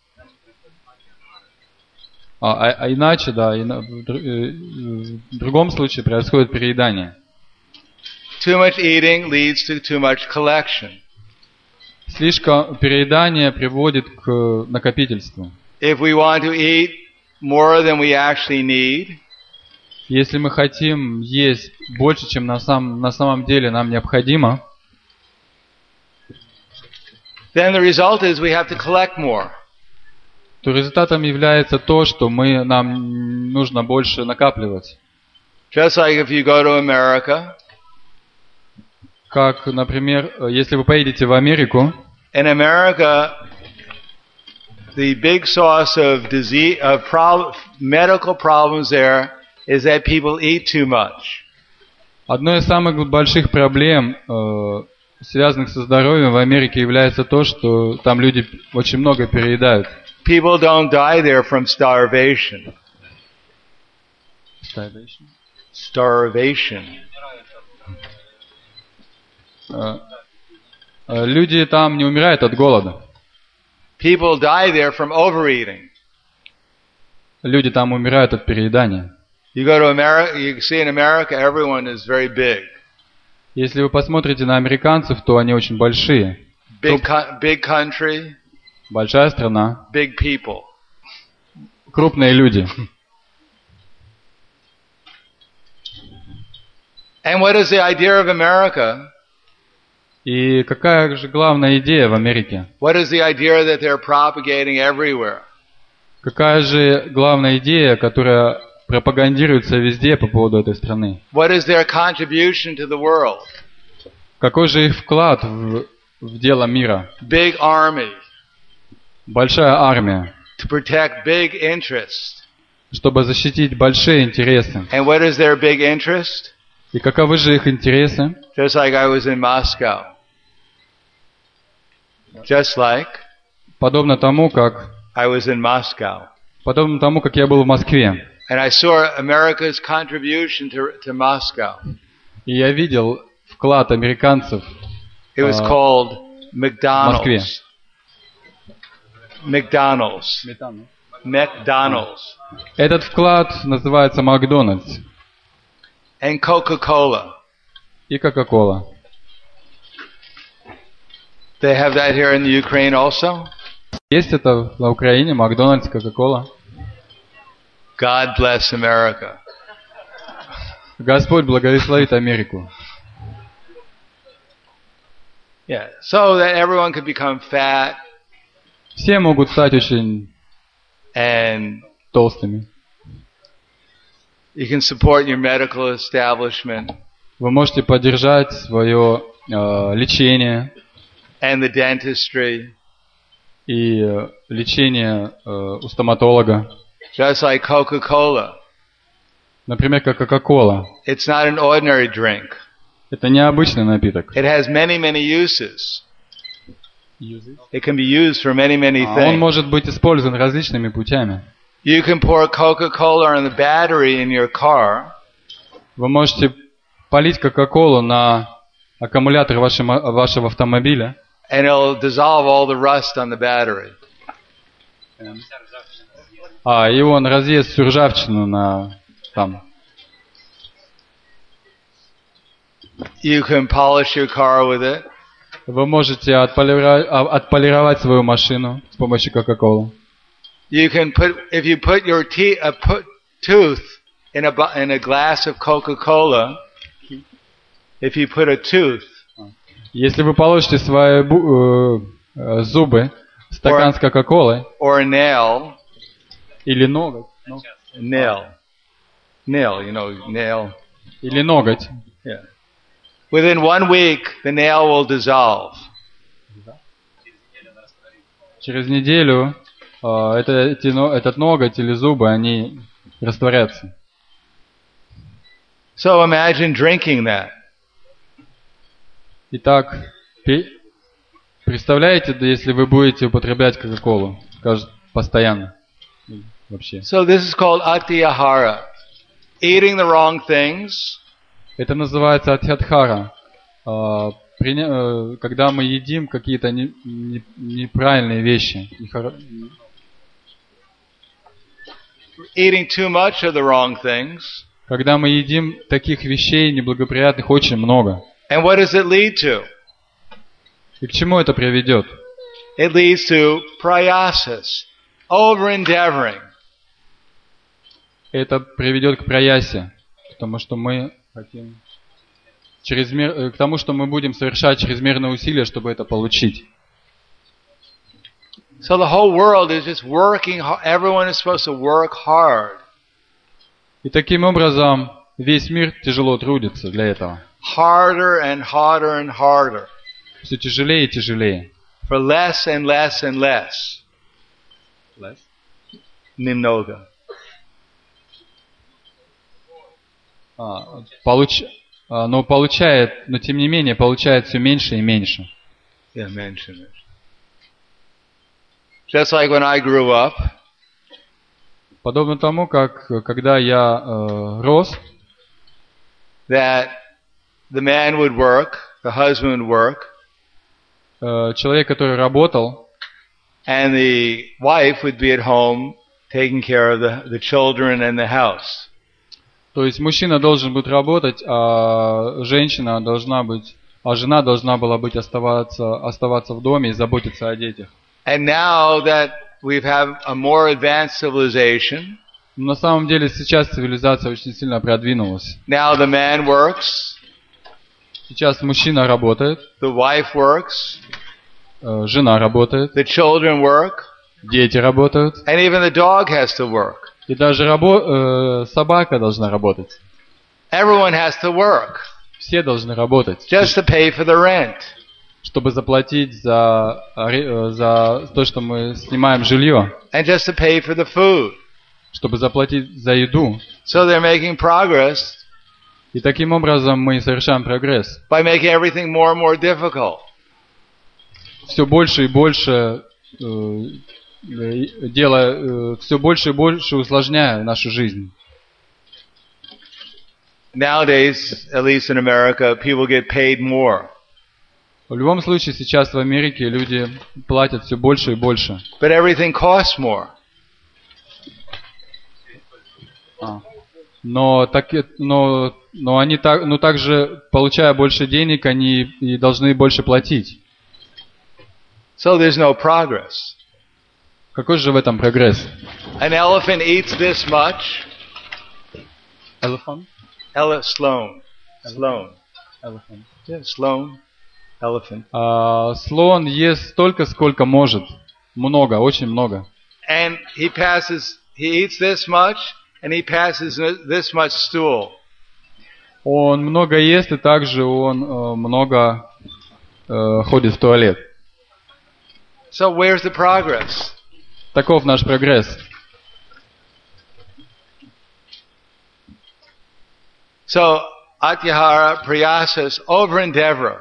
иначе, да, в другом случае происходит переедание. Too much eating leads to too much collection. Слишком переедание приводит к накопительству. If we want to eat more than we actually need, Если мы хотим есть больше, чем на самом деле нам необходимо, then the result is we have to collect more. то результатом является то, что нам нужно больше накапливать. Just like if you go to America, как, например, если вы поедете в Америку, in America, the big source of disease, medical problems there is that people eat too much. Одной из самых больших проблем, связанных со здоровьем в Америке, является то, что там люди очень много переедают. People don't die there from starvation. Starvation. Люди там не умирают от голода. People die there from overeating. Люди там умирают от переедания. You go to America, you see in America everyone is very big. Если вы посмотрите на американцев, то они очень большие. Big country. Большая страна. Big people. Крупные люди. And what is the idea of America? И какая же главная идея в Америке? What is the idea that they're propagating everywhere? Какая же главная идея, которая пропагандируется везде по поводу этой страны? What is their contribution to the world? Какой же их вклад в дело мира? Big army. Большая армия. To protect big interests. Чтобы защитить большие интересы. And what is their big interest? И каковы же их интересы? Just like I was in Moscow. Just like подобно тому, как I was in Moscow. Подобно тому, как я был в Москве. And I saw America's contribution to Moscow. И я видел вклад американцев It was called в Москве. McDonald's. Этот вклад называется Макдональдс. And Coca-Cola. И Кока-Кола. They have that here in the Ukraine also? Есть это на Украине, Макдональдс, Кока-Кола. God bless America. Господь благословит Америку. Yeah, so that everyone could become fat. Все могут стать очень and толстыми. You can support your medical establishment. Вы можете поддержать свое лечение. And the dentistry. И лечение у стоматолога. Just like Coca-Cola. Например, как Кока-Кола. It's not an ordinary drink. Это не обычный напиток. It has many, many uses. It can be used for many, many things. Он может быть использован различными путями. You can pour Coca-Cola on the battery in your car. Вы можете полить Кока-Колу на аккумулятор вашего автомобиля. And it'll dissolve all the rust on the battery. И он разъест всю ржавчину на там. You can polish your car with it. Вы можете отполировать свою машину с помощью Кока-Колы. You can put, if you put your tooth in a glass of Coca-Cola, if you put a tooth. Если вы положите свои зубы в стакан с Кока-Колой. Or a nail. Или ноготь. Nail, you know, nail. Или ноготь. Yeah. Within 1 week, the nail will dissolve. Через неделю этот ноготь или зубы, они растворятся. So imagine drinking that. Итак, представляете, если вы будете употреблять Кока-Колу постоянно? Вообще. So this is called Atyahara. Eating the wrong things. Это называется атьядхара. Когда мы едим какие-то неправильные вещи. Eating too much of the wrong things. Когда мы едим таких вещей неблагоприятных очень много. And what does it lead to? И к чему это приведет? It leads to prayasas, over-endeavoring. Это приведет к праясе, потому что мы хотим к тому, что мы будем совершать чрезмерные усилия, чтобы это получить. So the whole world is just working. Everyone is supposed to work hard. И таким образом весь мир тяжело трудится для этого. Harder and harder and harder. Все тяжелее и тяжелее. For less and less and less. Less? Немного. Но тем не менее получает все меньше и меньше. Yeah, mention it. Just like when I grew up. Подобно тому, как когда я рос, that the man would work, the husband would work, человек, который работал, and the wife would be at home taking care of the children and the house. То есть мужчина должен будет работать, а жена должна была быть оставаться в доме и заботиться о детях. And now that we have a more advanced civilization, на самом деле сейчас цивилизация очень сильно продвинулась. Now the man works. Сейчас мужчина работает. The wife works. Жена работает. The children work. Дети работают. And even the dog has to work. И даже собака должна работать. Everyone has to work. Все должны работать. Just to pay for the rent. Чтобы заплатить за то, что мы снимаем жилье. And just to pay for the food. Чтобы заплатить за еду. So they're making progress. И таким образом мы совершаем прогресс. By making everything more and more difficult. Все больше и больше все больше и больше усложняя нашу жизнь. Nowadays, at least in America, people get paid more. В любом случае, сейчас в Америке люди платят все больше и больше. But everything costs more. Но они также, получая больше денег, они и должны больше платить. So there's no progress. Какой же в этом прогресс? An elephant eats this much. Elephant? Sloan. Elephant. Yeah, Sloan. Elephant. Слон ест столько, сколько может. Много, очень много. And he eats this much, and he passes this much stool. Он много ест, и также он много ходит в туалет. So where's the progress? Таков наш прогресс. So Atyahara Prayasas over endeavor.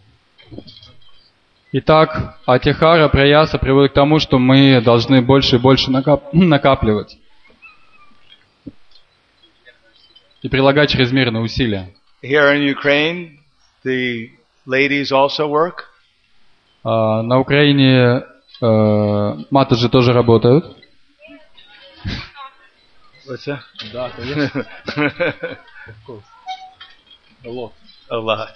Итак, Атихара Праяса приводит к тому, что мы должны больше и больше накапливать и прилагать чрезмерные усилия. Here in Ukraine, the ladies also work. На Украине матаджи тоже работают. What's that? Да, конечно. A lot.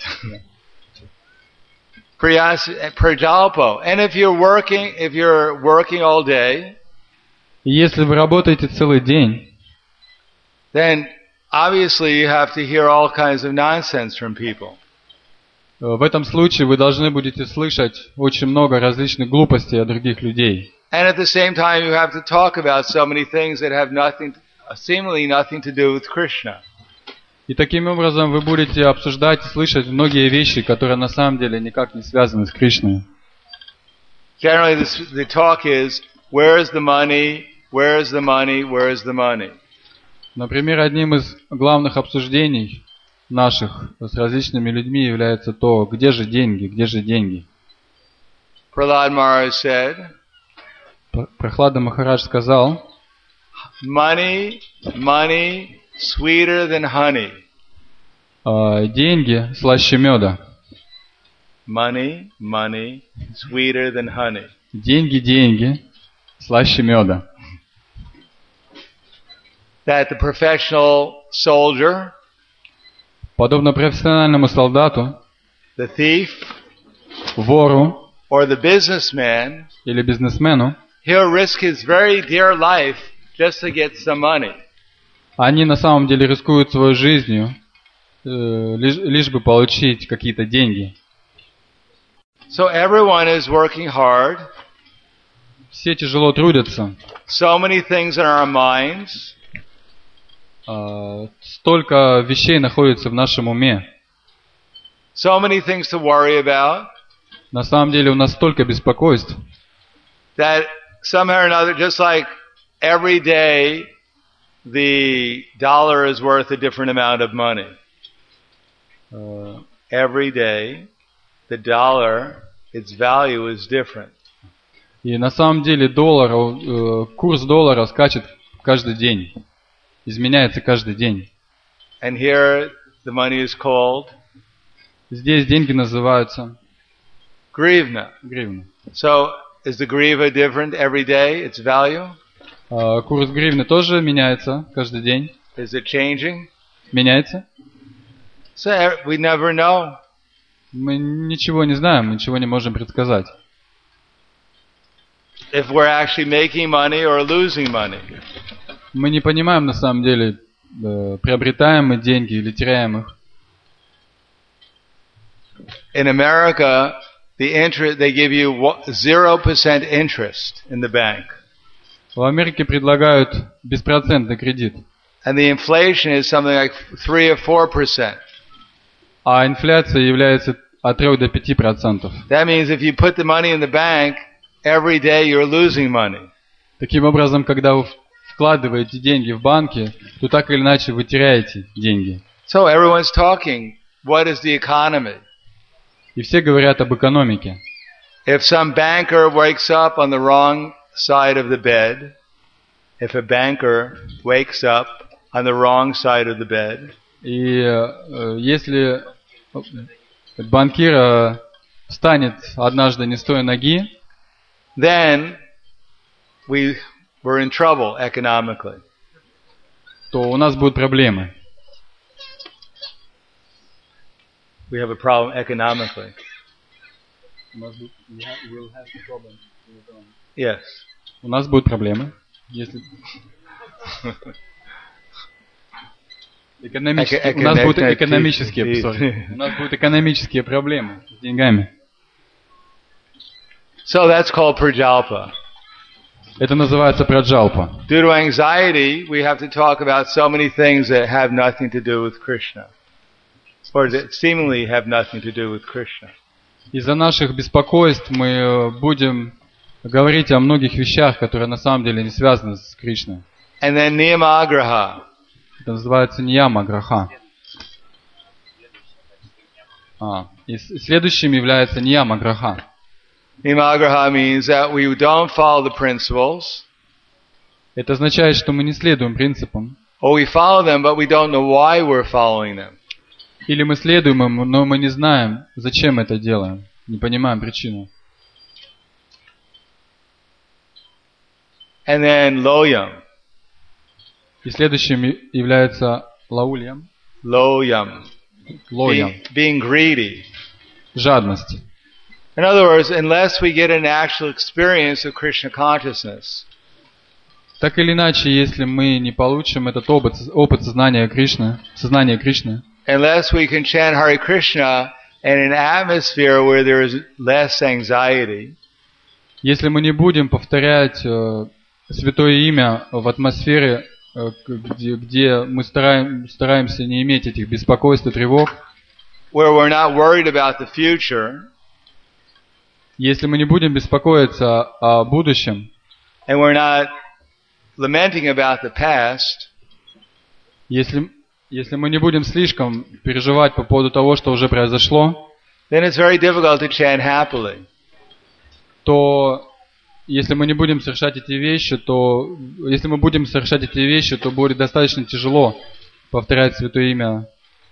Prajalpo. And if you're working all day, если вы работаете целый день, then obviously you have to hear all kinds of nonsense from people. В этом случае вы должны будете слышать очень много различных глупостей от других людей. And at the same time you have to talk about so many things that have seemingly nothing to do with Krishna. И таким образом вы будете обсуждать и слышать многие вещи, которые на самом деле никак не связаны с Кришной. Generally the talk is, where is the money, where is the money, where is the money? Например, одним из главных обсуждений наших с различными людьми является то, где же деньги, где же деньги. Prahlad Maharaj said, Прохлада Махарадж сказал, money sweeter than honey. Деньги слаще меда. Money sweeter than honey. Деньги слаще меда. That the professional soldier, подобно профессиональному солдату, the thief, вору, or the businessman, или бизнесмену, he'll risk his very dear life just to get some money. Они на самом деле рискуют своей жизнью, лишь бы получить какие-то деньги. So everyone is working hard. все тяжело трудятся. So many things in our minds. Столько вещей находится в нашем уме. So many things to worry about. На самом деле у нас столько беспокойств. That somehow or another, just like every day, the dollar is worth a different amount of money. Every day, the dollar, its value is different. И на самом деле курс доллара скачет каждый день. Изменяется каждый день. And here the money is called Здесь деньги называются grivna. гривна. So is the griva different every day, its value? Курс гривны тоже меняется каждый день. Is it changing? Меняется. So we never know. Мы ничего не знаем, ничего не можем предсказать. If we're actually making money or losing money. Мы не понимаем на самом деле, приобретаем мы деньги или теряем их. In America, they give you 0% interest in the bank. В Америке предлагают беспроцентный кредит. And the inflation is something like 3 or 4%. А инфляция является от 3 до 5%. That means if you put the money in the bank, every day you're losing money. Таким образом, когда вы вкладываете деньги в банки, то так или иначе вы теряете деньги. So everyone's talking, what is the economy? И все говорят об экономике. If some banker wakes up on the wrong side of the bed, if a banker wakes up on the wrong side of the bed, И если банкир встанет однажды не с той ноги, then we're in trouble economically. то у нас будут проблемы. We have a problem economically. Yes. У нас будут проблемы. Если... У нас будут экономические проблемы с деньгами. So that's called prajalpa. Это называется праджалпа. Due to anxiety, we have to talk about so many things that have nothing to do with Krishna, or that seemingly have nothing to do with Krishna. Из-за наших беспокойств мы будем говорить о многих вещах, которые на самом деле не связаны с Кришной. And then niyamagraha. Это называется нияма граха. И следующим является нияма граха. Niyamagraha means that we don't follow the principles. Это означает, что мы не следуем принципам. Or we follow them, but we don't know why we're following them. Или мы следуем им, но мы не знаем, зачем это делаем. Не понимаем причину. And then loyam. И следующим является лаульям. Loyam. Лоям. Being greedy. Жадность. In other words, unless we get an actual experience of Krishna consciousness, так или иначе, если мы не получим этот опыт сознания Кришны, unless we can chant Hare Krishna in an atmosphere where there is less anxiety, если мы не будем повторять святое имя в атмосфере, где мы стараемся не иметь этих беспокойств и тревог, where we're not worried about the future, если мы не будем беспокоиться о будущем, and we're not lamenting about the past, если мы не будем слишком переживать по поводу того, что уже произошло, then it's very difficult to chant happily. То если мы будем совершать эти вещи, то будет достаточно тяжело повторять святое имя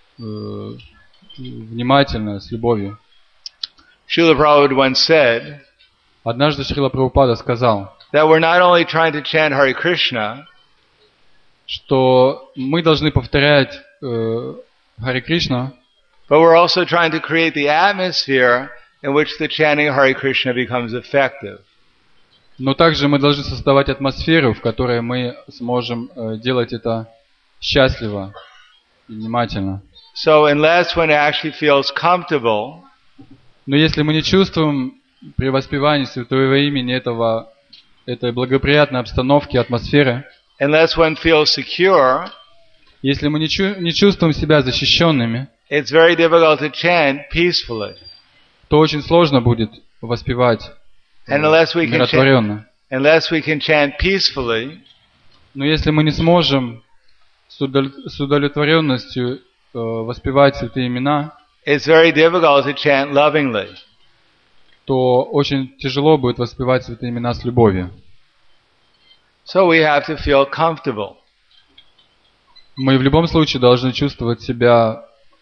внимательно, с любовью. Srila Prabhupada once said, однажды Шрила Прабхупада сказал, that we're not only trying to chant Hare Krishna, что мы должны повторять Харе Кришна, but we're also trying to create the atmosphere in which the chanting of Hare Krishna becomes effective. Но также мы должны создавать атмосферу, в которой мы сможем делать это счастливо и внимательно. So unless one actually feels comfortable, но если мы не чувствуем при воспевании святого имени этого этой благоприятной обстановки, атмосферы, unless one feels secure, если мы не чувствуем себя защищенными, it's very difficult to chant peacefully. то очень сложно будет воспевать And unless we умиротворенно. can chant peacefully, Но если мы не сможем с удовлетворенностью воспевать святые имена, it's very difficult to chant lovingly. то очень тяжело будет воспевать святые имена с любовью. So we have to feel comfortable. Мы в любом случае должны чувствовать себя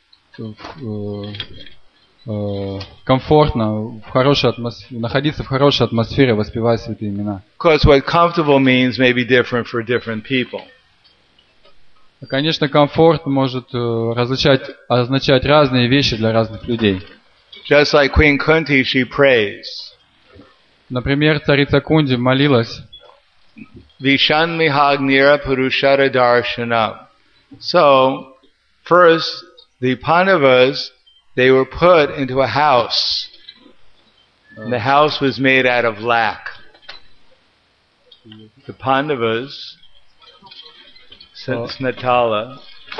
комфортно, в хорошей атмосфере, находиться в хорошей атмосфере, воспевая святые имена. Because what comfortable means may be different for different people. Конечно, комфорт может означать разные вещи для разных людей. Just like Queen Kunti, she prays. Например, царица Кунди молилась Vishanmihagnira Purushara Darshanam. So, first, the Pandavas, they were put into a house. And the house was made out of lac. The Pandavas, Snachala,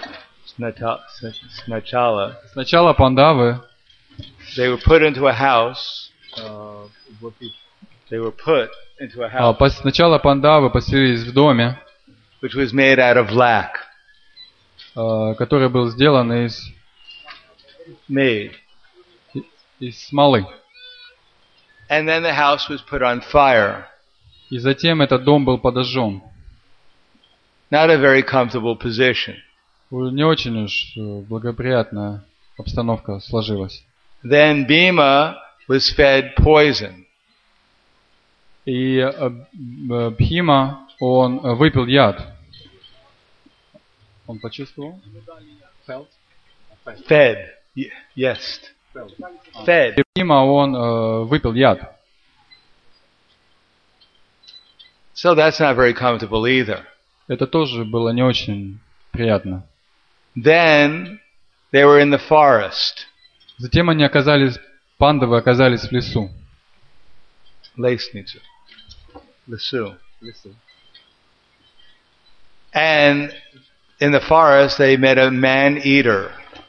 сначала пандавы they were put into a house. They were put into a house. Сначала пандавы поселились в доме, which was made out of lac. Который был сделан из смолы. And then the house was put on fire. И затем этот дом был подожжен. Not a very comfortable position. Не очень уж благоприятная обстановка сложилась. Then Bhima was fed poison. И Бхима, он выпил яд. Он почувствовал? Fed. Yes. Fed. Бхима, он выпил яд. So that's not very comfortable either. Это тоже было не очень приятно. Then they were in the forest. Затем пандавы оказались в лесу. Лесу. And in the forest they met a man-eater.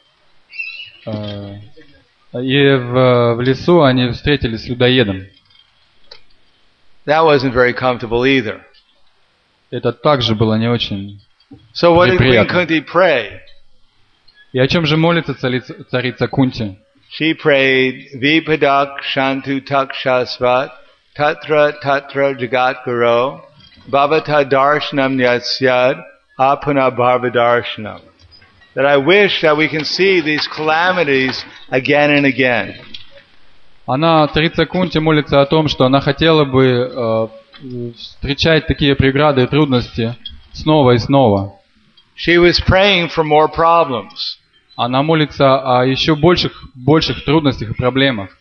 И в лесу они встретились с людоедом. That wasn't very comfortable either. Это также было не очень So what did Queen неприятно. Kunti pray? И о чем же молится царица Кунти? She prayed, Vipadak Shantu Takshasvat Tatra Tatra Jagat Guru Bhavata Darshanam Yasyad Apuna Bharva Darshanam. That I wish that we can see these calamities again and again. Царица Кунти молится о том, что она хотела бы встречать такие преграды и трудности снова и снова. She was praying for more problems. Она молится о еще больших трудностях и проблемах.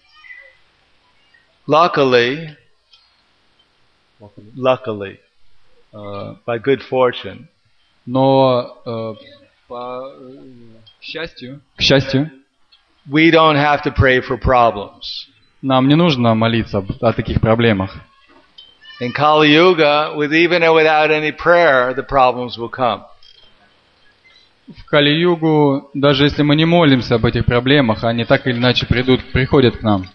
Luckily, by good fortune, но к счастью, we don't have to pray for problems. Нам не нужно молиться о таких проблемах. In Kali Yuga, even without any prayer, the problems will come. В Кали-югу, даже если мы не молимся об этих проблемах, они так или иначе приходят к нам.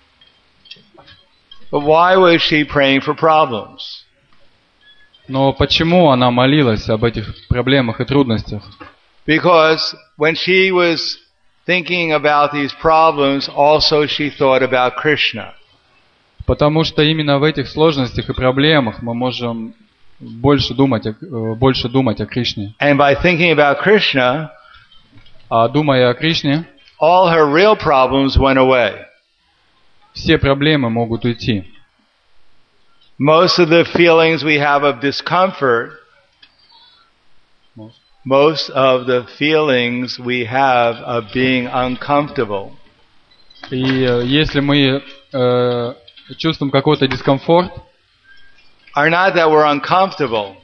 But why was she praying for problems? Но почему она молилась об этих проблемах и трудностях? Because when she was thinking about these problems, also she thought about Krishna. Потому что именно в этих сложностях и проблемах мы можем больше думать о Кришне. And by thinking about Krishna, А думая о Кришне, all her real problems went away. все проблемы могут уйти. Most of the feelings we have of discomfort, most of the feelings we have of being uncomfortable, И если мы чувствуем какой-то дискомфорт, are not that we're uncomfortable.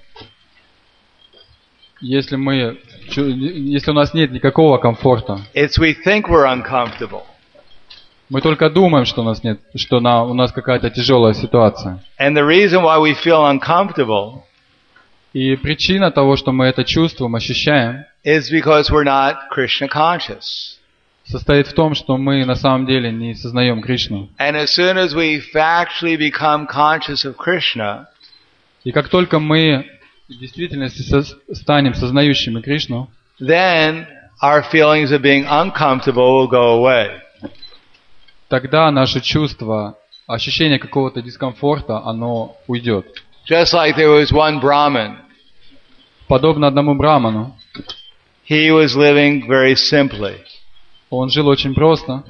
если у нас нет никакого комфорта, It's we think we're uncomfortable. Мы только думаем, что у нас нет, что у нас какая-то тяжелая ситуация. And the reason why we feel uncomfortable И причина того, что мы это чувствуем, ощущаем, is because we're not Krishna conscious. состоит в том, что мы на самом деле не сознаем Кришну. And as soon as we factually become conscious of Krishna, И как только мы в действительности станем сознающими Кришну, then our feelings of being uncomfortable will go away. тогда наше чувство, ощущение какого-то дискомфорта, оно уйдет. Just like there was one Brahmin. Подобно одному браману, He was living very simply. он жил очень просто,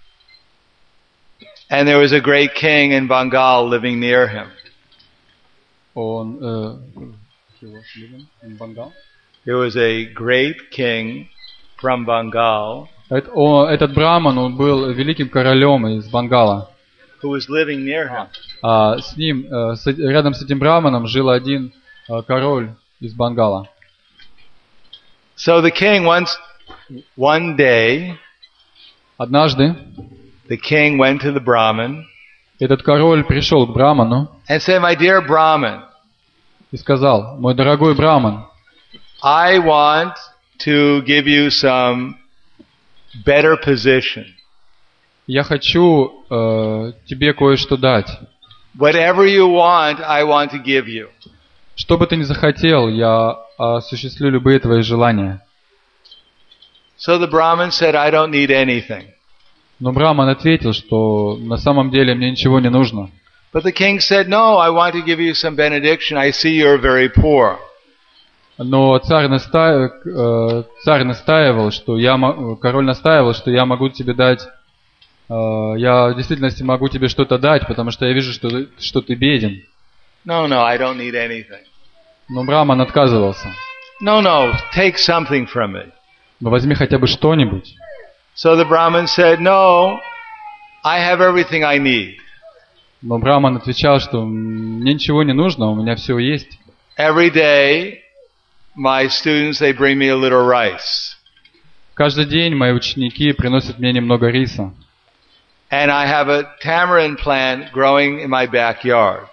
And there was a great king in Bengal living near him. There was a great king from Bengal Этот браман, он был великим королем из Бангала. who was living near him. А с ним, рядом с этим браманом, жил один король из Бангала. So the king one day, Однажды the king went to the Brahmin этот король пришел к браману and said, "My dear Brahmin, и сказал: «Мой дорогой браман, I want to give you some better position. я хочу тебе кое-что дать. Whatever you want, I want to give you." Что бы ты ни захотел, я осуществлю любые твои желания». So the Brahmin said, "I don't need anything." Но браман ответил, что на самом деле мне ничего не нужно. But the king said, "No, I want to give you some benediction. I see you're very poor." Но король настаивал, что я могу тебе дать, я в действительности могу тебе что-то дать, потому что я вижу, что ты беден. No, I don't need anything. Но браман отказывался. No, take something from me. Но возьми хотя бы что-нибудь. So the Brahmin said, "No, I have everything I need. Но браман отвечал, что мне ничего не нужно, у меня все есть. Every day, my students, they bring me a little rice. Каждый день мои ученики приносят мне немного риса. And I have a tamarind plant growing in my backyard."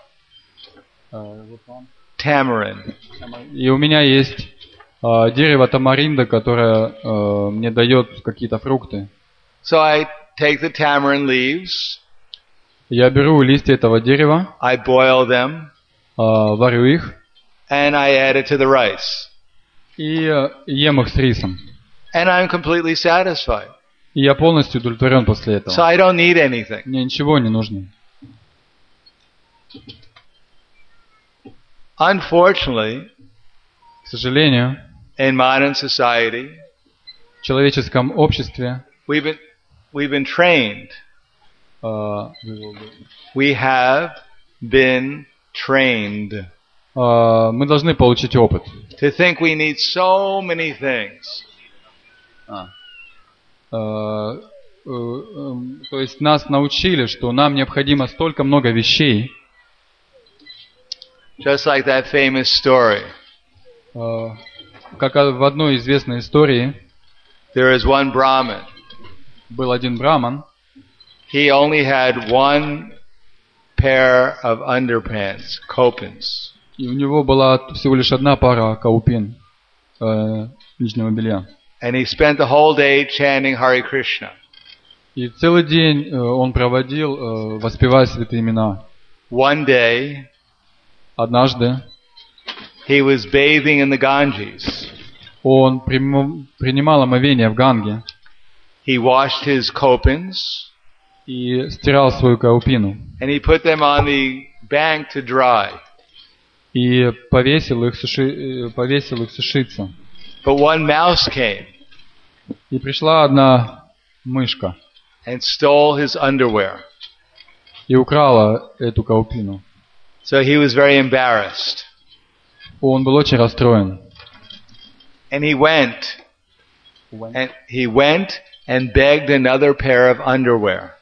Tamarind. И у меня есть дерево тамаринда, которое мне дает какие-то фрукты. So I take the tamarind leaves, Я беру листья этого дерева, I boil them, варю их and I add it to the rice. и ем их с рисом. And I'm completely satisfied. И я полностью удовлетворен после этого. So I don't need anything. Мне ничего не нужно. Unfortunately, К сожалению, in modern society, в человеческом обществе we've been trained. We have been trained мы должны получить опыт. to think we need so many things. То есть нас научили, что нам необходимо столько много вещей. Just like that famous story. Как в одной известной истории There is one Brahmin. был один браман. He only had one pair of underpants, kopins. И у него была всего лишь одна пара каупин, нижнего белья. And he spent the whole day chanting Hare Krishna. И целый день он проводил, воспевая святые имена. One day, Однажды he was bathing in the Ganges. он принимал омовение в Ганге He washed his kopins, и стирал свою каупину. and he put them on the bank to dry. И повесил их сушиться. But one mouse came И пришла одна мышка and stole his underwear. и украла эту каупину. So he was very embarrassed. Он был очень расстроен. And he went and begged another pair of underwear.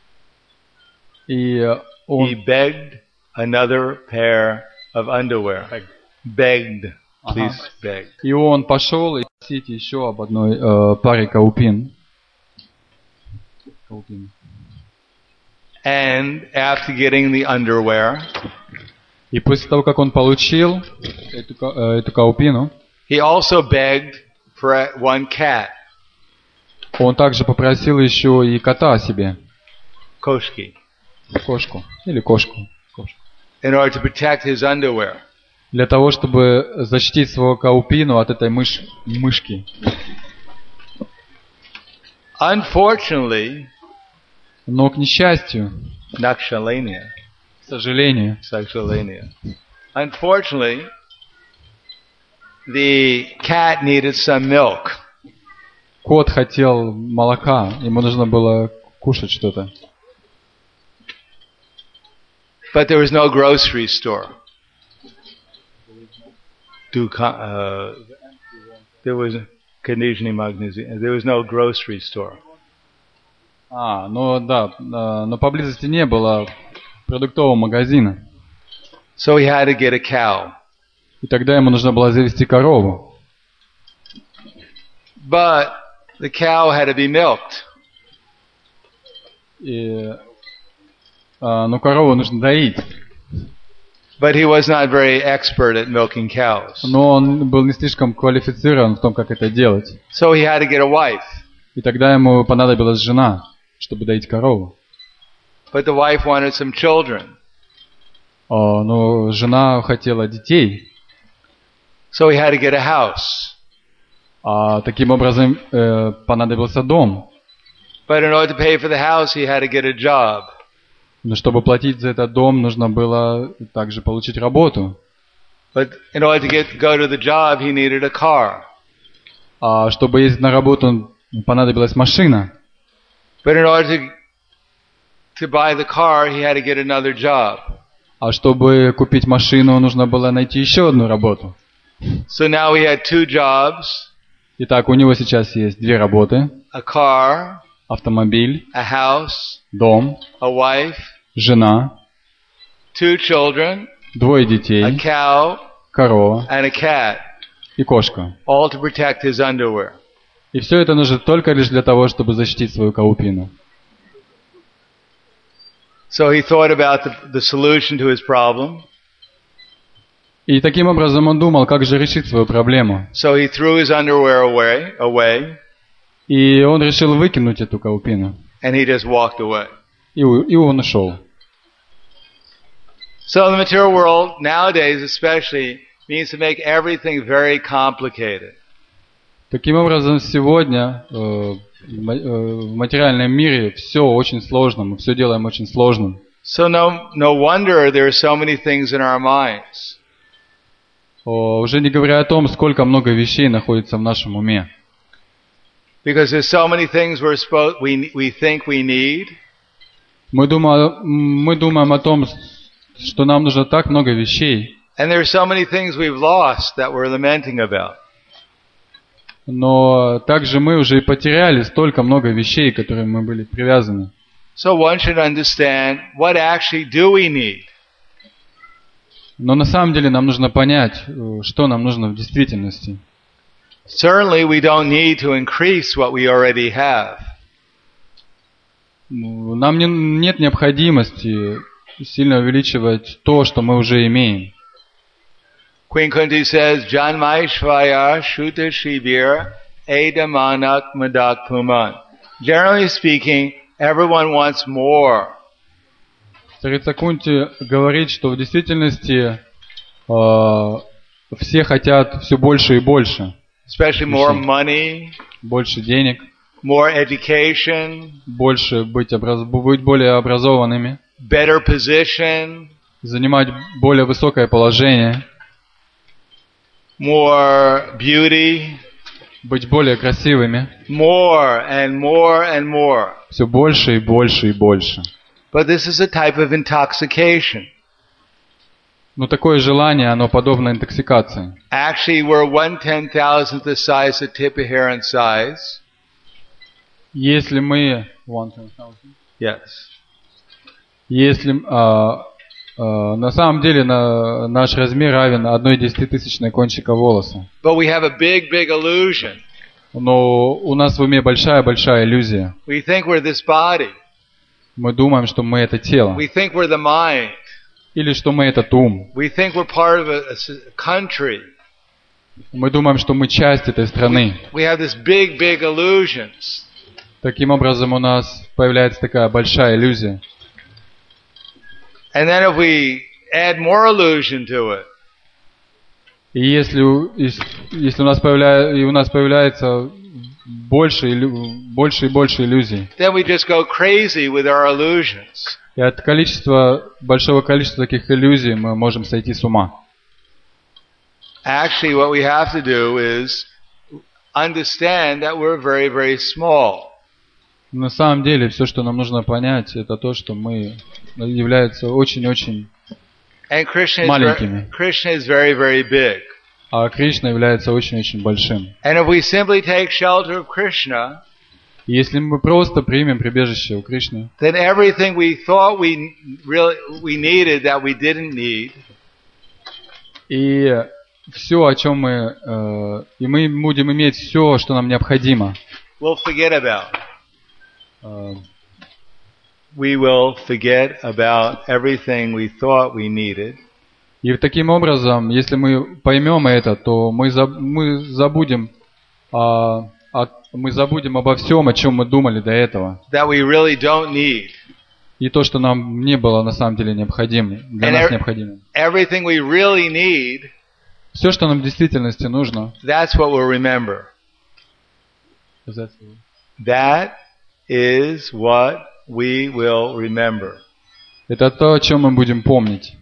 И He он begged another pair of underwear. Begged. Please, begged. И он пошел и просить еще об одной паре каупин. And after getting the underwear, И после того, как он получил эту каупину, he also begged for one cat, он также попросил еще и кота себе, Koshki, кошку или кошку, in order to protect his underwear. для того, чтобы защитить свою каупину от этой мышки. Unfortunately, Но, к несчастью, Nakshalania, к сожалению, unfortunately, the cat needed some milk. кот хотел молока, ему нужно было кушать что-то. But there was no grocery store. There was no grocery store. Но поблизости не было продуктового магазина. So he had to get a cow. И тогда ему нужно было завести корову. But the cow had to be milked. Но корову нужно доить. But he was not very expert at milking cows. Но он был не слишком квалифицирован в том, как это делать. So he had to get a wife. И тогда ему понадобилась жена, чтобы доить корову. But the wife wanted some children. Но жена хотела детей. So he had to get a house. Таким образом понадобился дом. But in order to pay for the house, he had to get a job. Но чтобы платить за этот дом, нужно было также получить работу. But in order to go to the job, he needed a car. Чтобы ездить на работу, понадобилась машина. But in order to buy the car, he had to get another job. Чтобы купить машину, нужно было найти еще одну работу. So now he had 2 jobs. Итак, у него сейчас есть 2 работы. A car, автомобиль, a house, дом, a wife, жена, 2 children, 2 детей, a cow, корова and a cat, и кошка. all to protect his underwear. И все это нужно только лишь для того, чтобы защитить свою каупину. So he thought about the solution to his problem. И таким образом он думал, как же решить свою проблему. So he threw his underwear away. И он решил выкинуть эту каупину. And he just walked away. И он ушел. So the material world nowadays especially means to make everything very complicated. Таким образом, сегодня в материальном мире все очень сложно, мы все делаем очень сложным. So no wonder there are so many things in our minds. Уже не говоря о том, сколько много вещей находится в нашем уме. Because there's so many things we think we need. Мы думаем о том, что нам нужно так много вещей. And there are so many things we've lost that we're lamenting about. Но также мы уже и потеряли столько много вещей, к которым мы были привязаны. So one should understand what actually do we need. Но на самом деле нам нужно понять, что нам нужно в действительности. Certainly we don't need to increase what we already have. Нам нет необходимости сильно увеличивать то, что мы уже имеем. Queen Kunti says, Janmaishvaya Shuta Shibir Edamanak Madak Puman. Generally speaking, everyone wants more. Царица Кунти говорит, что в действительности все хотят все больше и больше. Especially more money, больше денег, more education, больше быть более образованными, better position, занимать более высокое положение, more beauty, быть более красивыми, more and more and more. Все больше и больше и больше. But this is a type of intoxication. Но такое желание, оно подобно интоксикации. Actually, we're 1/10,000th the size of Tipaharan size. Если мы... Yes. Если... на самом деле наш размер равен 1/10,000 кончика волоса. But we have a big illusion. Но у нас в уме большая иллюзия. We think we're this body. Мы думаем, что мы это тело. We think we're the mind. Или что мы этот ум. We think we're part of a country. Мы думаем, что мы часть этой страны. We have this big, big illusions. Таким образом у нас появляется такая большая иллюзия. And then if we add more illusion to it, И если у нас появляется больше и больше иллюзий, then we just go crazy with our illusions. и от большого количества таких иллюзий мы можем сойти с ума. Actually, what we have to do is understand that we're very, very small. На самом деле, все, что нам нужно понять, это то, что мы являемся очень-очень And маленькими. Krishna is very, very big. А Кришна является очень-очень большим. And if we simply take shelter of Krishna, И если мы просто примем прибежище у Кришны, then everything we thought we needed that we didn't need, и все, о чем и мы будем иметь все, что нам необходимо, we'll forget about. э, We will forget about everything we thought we needed. и таким образом, если мы поймем это, то мы забудем обо всем, о чем мы думали до этого. That we really don't need. И то, что нам не было на самом деле необходимо, для нас необходимо. Everything we really need, Все, что нам в действительности нужно, that's what we'll remember. That is what we will remember. это то, о чем мы будем помнить.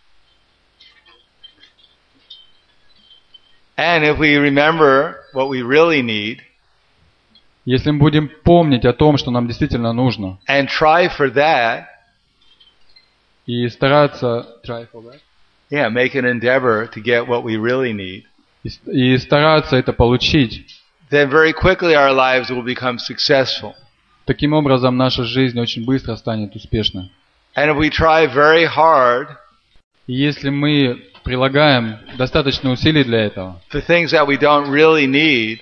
And if we remember what we really need, Если мы будем помнить о том, что нам действительно нужно, and try for that, и стараться make an endeavor to get what we really need, и стараться это получить, then very quickly our lives will become successful. таким образом наша жизнь очень быстро станет успешной. And if we try very hard И если мы прилагаем достаточно усилий для этого, for things that we don't really need,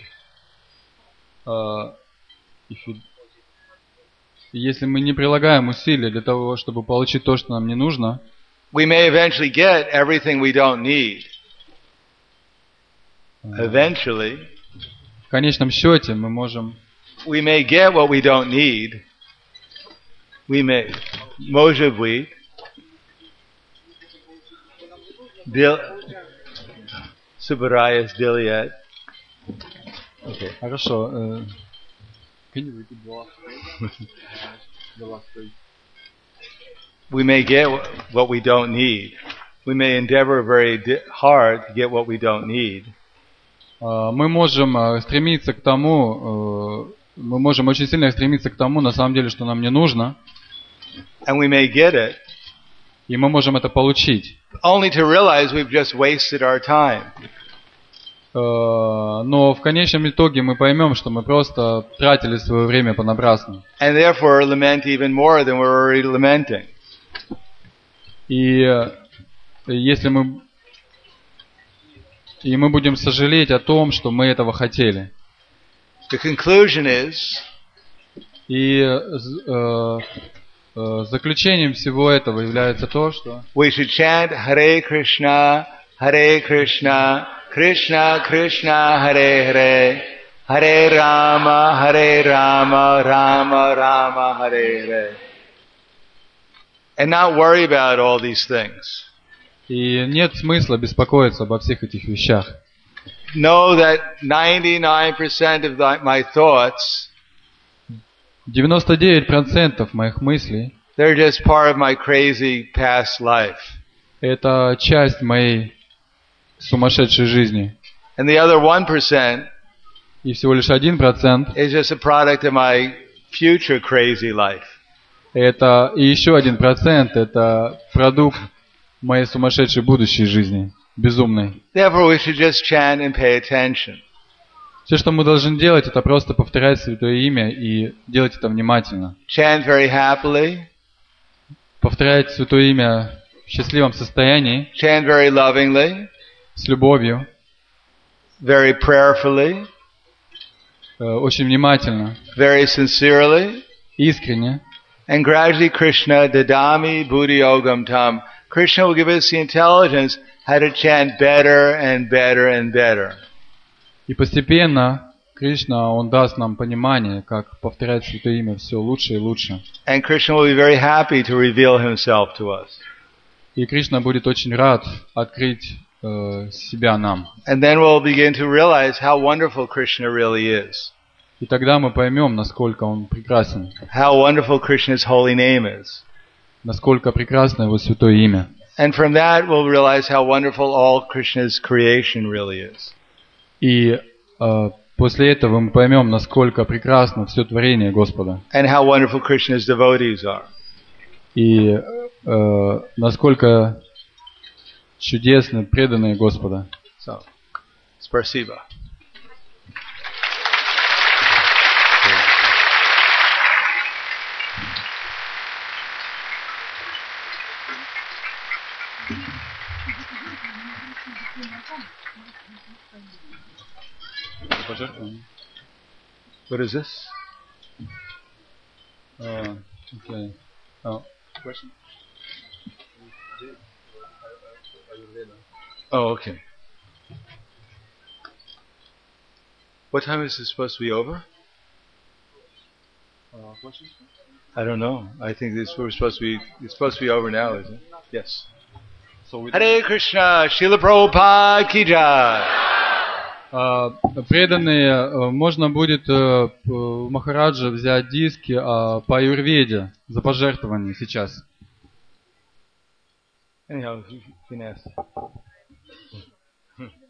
если мы не прилагаем усилий для того, чтобы получить то, что нам не нужно, we may eventually get everything we don't need. Eventually, в конечном счете мы можем we may get what we don't need. We may, может быть, собираясь делать. Okay. Хорошо. We may get what we don't need. We may endeavor very hard to get what we don't need. Мы можем стремиться к тому, мы можем очень сильно стремиться к тому, на самом деле, что нам не нужно. And we may get it. И мы можем это получить. Only to realize we've just wasted our time. Но в конечном итоге мы поймем, что мы просто тратили свое время понапрасну. And therefore lament even more than we're already lamenting. И если мы будем сожалеть о том, что мы этого хотели. The conclusion is, и заключением всего этого является то, что we should chant Hare Krishna, Krishna Krishna, Hare Hare, Hare Rama, Rama Rama, Hare Hare. And not worry about all these things. И нет смысла беспокоиться обо всех этих вещах. Know that 99% of my thoughts, 99% моих мыслей, they're just part of my crazy past life. Это часть моей сумасшедшей жизни. And the other 1%, и всего лишь 1% is just a product of my future crazy life. Это и еще 1% это продукт моей сумасшедшей будущей жизни, безумной. Therefore, we should just chant and pay attention. Все, что мы должны делать, это просто повторять Святое Имя и делать это внимательно. Chant very happily. Повторять Святое Имя в счастливом состоянии. Chant very lovingly. С любовью. Very prayerfully. Очень внимательно. Very sincerely. Искренне. And gradually Krishna, dadami buddhi yogam tam. Krishna will give us the intelligence how to chant better and better and better. И постепенно Кришна, Он даст нам понимание, как повторять Святое Имя все лучше и лучше. And Krishna will be very happy to reveal himself to us. И Кришна будет очень рад открыть себя нам. And then we'll begin to realize how wonderful Krishna really is. И тогда мы поймем, насколько Он прекрасен, How wonderful Krishna's holy name is. насколько прекрасно Его Святое Имя. And from that we'll realize how wonderful all Krishna's creation really is. И после этого мы поймем, насколько прекрасно все творение Господа. And how wonderful Krishna's devotees are. И насколько чудесны преданные Господа. So, spasiba. What is this? Okay. Question? Oh, okay. What time is this supposed to be over? I don't know. I think it's supposed to be over now, isn't it? Yes. Hare Krishna, Srila Prabhupada ki jai. Преданные, можно будет в Махараджа взять диски по аюрведе за пожертвование сейчас. Anyhow, you can ask.